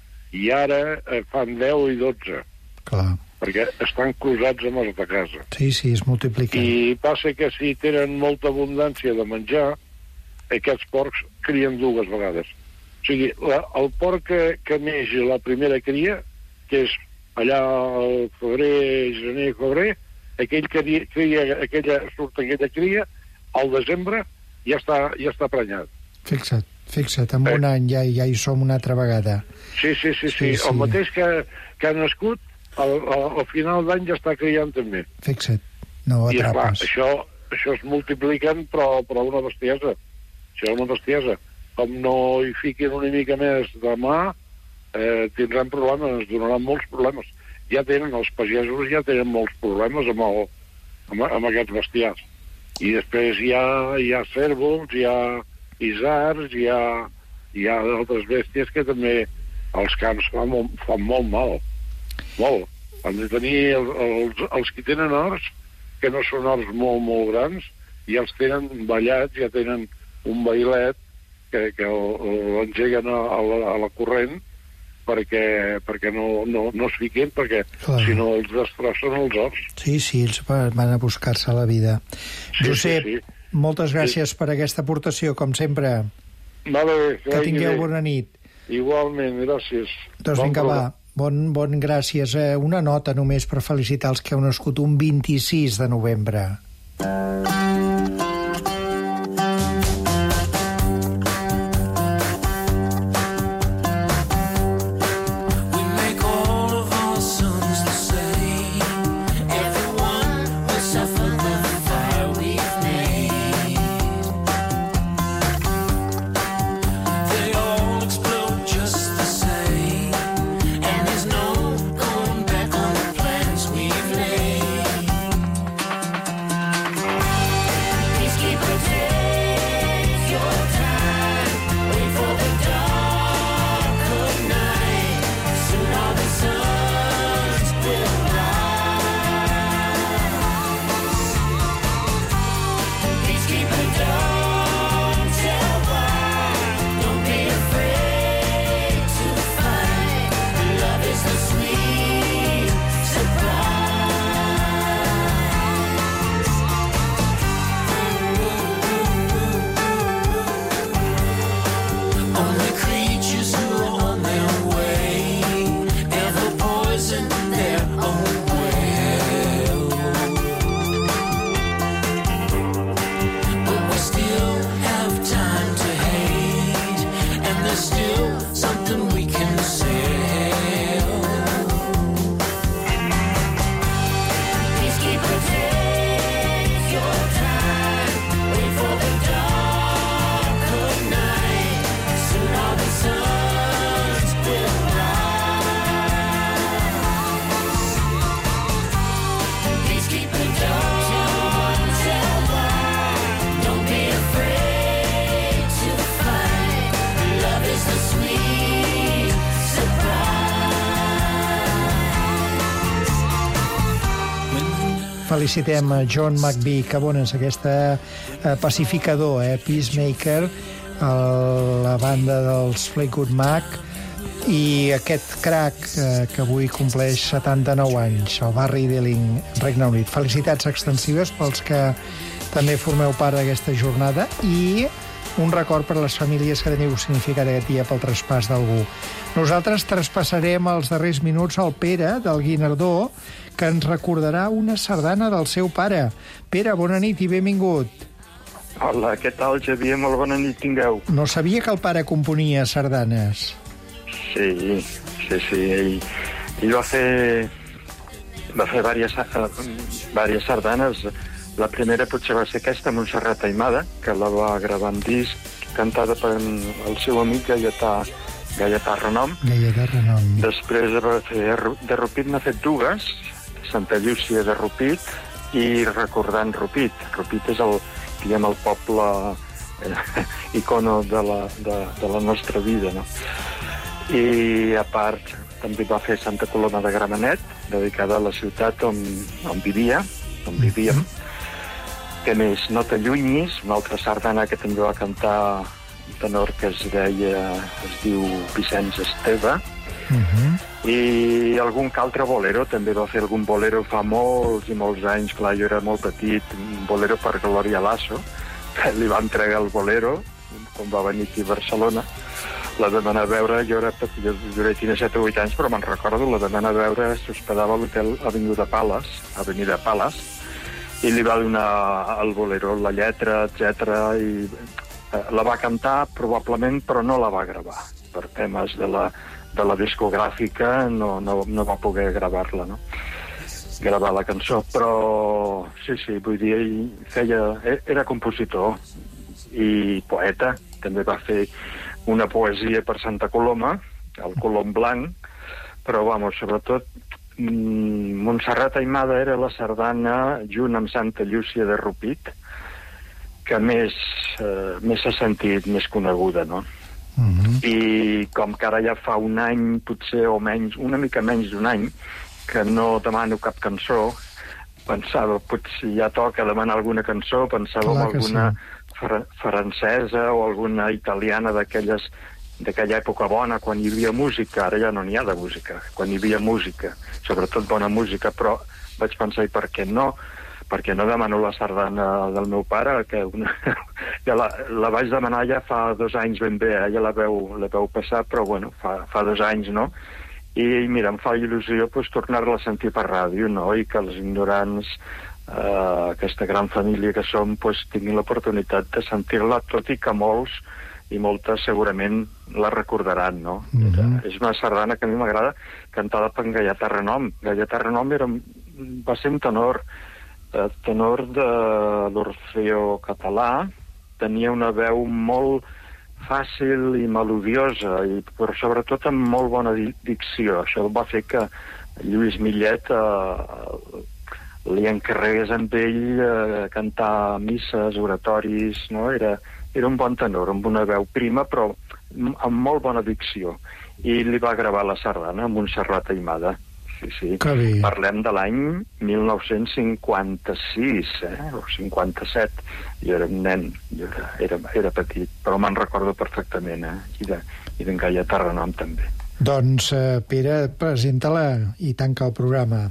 I ara eh, fan deu i dotze. Clar. Perquè estan cruzats amb els de casa. Sí, sí, es multipliquen. I passa que si tenen molta abundància de menjar, aquests porcs crien dues vegades. O sigui, la, el porc que, que neix la primera cria, que és allà al febrer, gener, febrer, aquell que cria, aquella, surt aquella cria, al desembre ja està, ja està prenyat. Fixa't, fixa't, en eh. un any ja, ja hi som una altra vegada. Sí, sí, sí, sí. sí, sí. El mateix que, que ha nascut, al, al, al final d'any ja està criant també. Fixa't, no I clar, atrapes. això, això es multipliquen, però, però una bestiesa. Això és una bestiesa. Com no hi fiquin una mica més de mà, eh, tindran problemes, ens donaran molts problemes. Ja tenen, els pagesos ja tenen molts problemes amb, el, amb, amb aquests bestiars. I després hi ha, hi ha cérvols, hi ha isards, hi ha, hi ha altres bèsties que també als camps fan molt, fan molt mal. Molt. Han de tenir els, els, els que tenen horts, que no són horts molt, molt grans, i els tenen ballats, ja tenen un bailet que, que l'engeguen a, a, la, a la corrent perquè, perquè no, no, no es fiquin, perquè clar, si no els destrossen els horts. Sí, sí, ells van a buscar-se la vida. Sí, Josep, sí, sí. moltes gràcies sí. per aquesta aportació, com sempre. Vale, que tingueu bona nit. Igualment, gràcies. Doncs bon vinga, va. Bon, bon gràcies. Eh, una nota només per felicitar els que heu nascut un vint-i-sis de novembre. felicitem a John McVie, que bona és aquesta eh, pacificador, eh, Peacemaker, la banda dels Fleetwood Mac, i aquest crack eh, que avui compleix setanta-nou anys, el Barry Dealing, Regne Unit. Felicitats extensives pels que també formeu part d'aquesta jornada i un record per a les famílies que teniu significat aquest dia pel traspàs d'algú. Nosaltres traspassarem els darrers minuts al Pere, del Guinardó, que ens recordarà una sardana del seu pare. Pere, bona nit i benvingut. Hola, què tal, Xavier? Molt bona nit tingueu. No sabia que el pare componia sardanes. Sí, sí, sí. Ell, ell va fer va fer diverses, diverses sardanes. La primera potser va ser aquesta, Montserrat Aimada, que la va gravar en disc, cantada per el seu amic Gaietà, Gaietà Renom. Gaietà Renom. Després va fer de Rupit, n'ha fet dues, Santa Llúcia de Rupit i Recordant Rupit. Rupit és el, diguem, el poble eh, icono de la, de, de la nostra vida, no? I a part també va fer Santa Coloma de Gramenet, dedicada a la ciutat on, on vivia, on vivíem. Què més? No t'allunyis, una altra sardana que també va cantar un tenor que es deia, es diu Vicenç Esteve. Uh-huh. I algun que altre bolero, també va fer algun bolero fa molts i molts anys, clar, jo era molt petit, un bolero per Gloria Lasso, que li va entregar el bolero quan va venir aquí a Barcelona. La vam anar a veure, jo, era, jo, jo tenia set o vuit anys, però me'n recordo, la vam anar a veure, s'hospedava a l'hotel Avinguda Pales, Avenida Pales, i li va donar el bolero, la lletra, etcètera, i eh, la va cantar probablement, però no la va gravar. Per temes de la, de la discogràfica no, no, no va poder gravar-la, no? Gravar la cançó, però sí, sí, vull dir, ell feia, era compositor i poeta, també va fer una poesia per Santa Coloma, el Colom Blanc, però, vamos, sobretot, mmm, Montserrat Aimada era la sardana, junt amb Santa Llúcia de Rupit, que més, eh, més s'ha sentit, més coneguda, no? Uh-huh. I com que ara ja fa un any, potser, o menys, una mica menys d'un any, que no demano cap cançó, pensava, potser ja toca demanar alguna cançó, pensava en alguna sí. fr francesa o alguna italiana d'aquelles d'aquella època bona, quan hi havia música. Ara ja no n'hi ha de música, quan hi havia música, sobretot bona música, però vaig pensar, i per què no? Perquè no demano la sardana del meu pare, que una... ja la, la vaig demanar ja fa dos anys ben bé, eh? Ja la veu, la veu passar, però bueno, fa, fa dos anys, no? I mira, em fa il·lusió pues, tornar-la a sentir per ràdio, no? I que els ignorants, eh, aquesta gran família que som, pues, tinguin l'oportunitat de sentir-la, tot i que molts i moltes segurament la recordaran, no? Mm-hmm. És una sardana que a mi m'agrada, cantada per Gaietà Renom. Gaietà Renom era, va ser un tenor, eh, tenor de l'Orfeó català, tenia una veu molt fàcil i melodiosa, i, però sobretot amb molt bona dicció. Això va fer que Lluís Millet eh, li encarregués amb ell eh, cantar misses, oratoris, no? Era, era un bon tenor, amb una veu prima, però amb molt bona dicció. I li va gravar la sardana, Montserrat Aimada. Sí, sí. Parlem de l'any mil nou-cents cinquanta-sis, eh? O cinquanta-set. Jo era un nen, jo era, era, era petit, però me'n recordo perfectament, eh? I de, i d'en Gaietà Renom també. Doncs, eh, Pere, presenta-la i tanca el programa.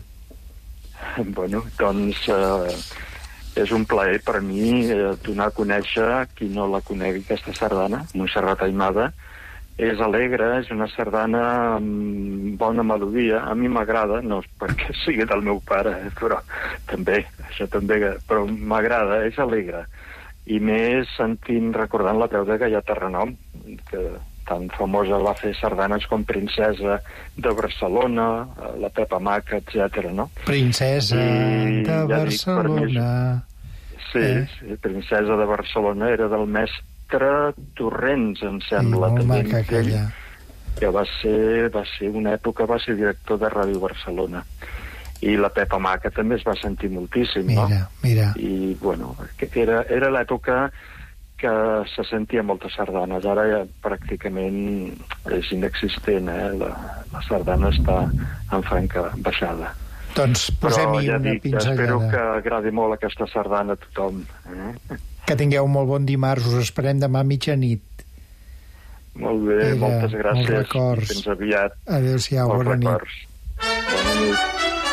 Bueno, doncs eh, és un plaer per mi eh, donar a conèixer, qui no la conegui, aquesta sardana, Montserrat Aimada. És alegre, és una sardana amb bona melodia. A mi m'agrada, no perquè sigui del meu pare, eh, però també, això també, però m'agrada, és alegre. I més sentint, recordant la veu de Gaietà Renom, que tan famosa va fer sardanes com Princesa de Barcelona, la Pepa Mac, etcètera, no? Princesa I, de ja Barcelona. Dic, sí, eh? sí, Princesa de Barcelona era del mestre Torrents, em sembla, sí, també maca, ell, que va ser, va ser una època, va ser director de Ràdio Barcelona. I la Pepa Maca també es va sentir moltíssim, mira, no? Mira. I, bueno, era, era l'època que se sentia moltes sardanes. Ara ja pràcticament és inexistent, eh? La, la sardana està en franca baixada. Doncs posem-hi ja una dic, pinzellada. Espero que agradi molt aquesta sardana a tothom. Eh? Que tingueu molt bon dimarts, us esperem demà a mitjanit. Molt bé, Vinga, moltes gràcies. molts records. Fins aviat. Adéu-siau, bona nit. Bona nit.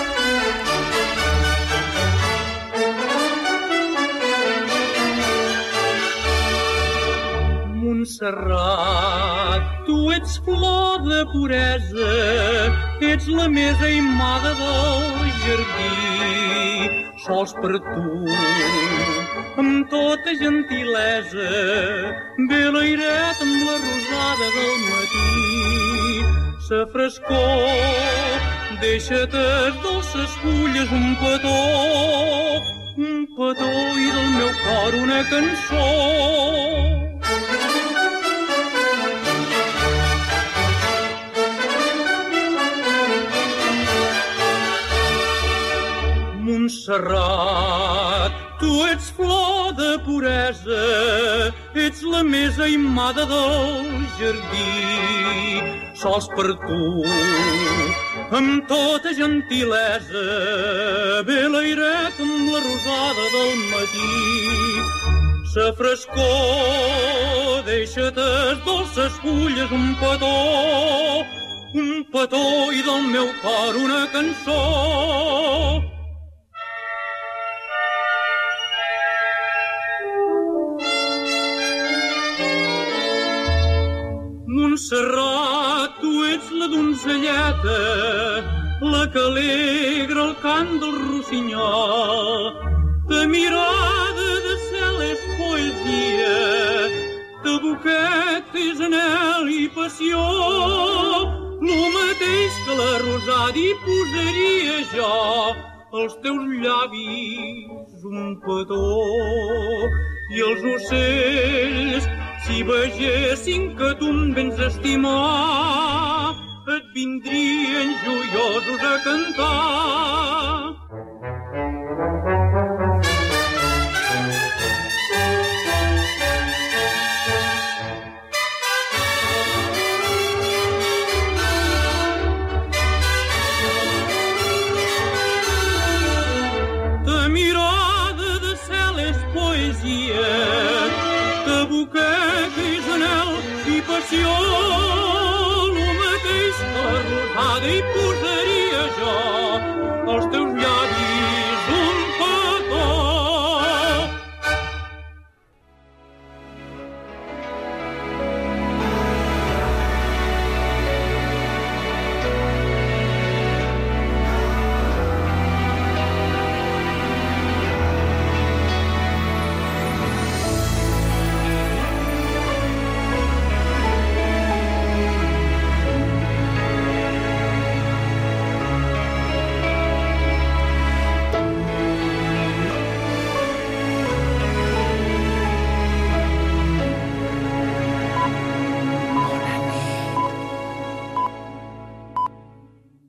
Montserrat, tu ets flor de puresa, ets la més aimada del jardí. Sols per tu, amb tota gentilesa, ve l'airet amb la rosada del matí. Sa frescor, deixa't les dolces fulles un petó, un petó i del meu cor una cançó. Montserrat, tu ets flor de puresa, ets la més aimada del jardí. Sols per tu, amb tota gentilesa, ve l'airet amb la rosada del matí. Sa frescor, deixa't les dolces fulles un petó, un petó i del meu cor una cançó. Montserrat, tu ets la donzelleta, la que alegra el cant del rossinyol. Ta mirada de cel és poesia, ta boqueta és anhel i passió. Lo mateix que la rosada hi posaria jo, als teus llavis un petó. I els ocells, si vegessin que tu em vens estimar, et vindrien joiosos a cantar. Ta mirada de cel és poesia, ta boqueta és anhel i passió. Lo mateix que la rosada hi posaria jo, als teus llavis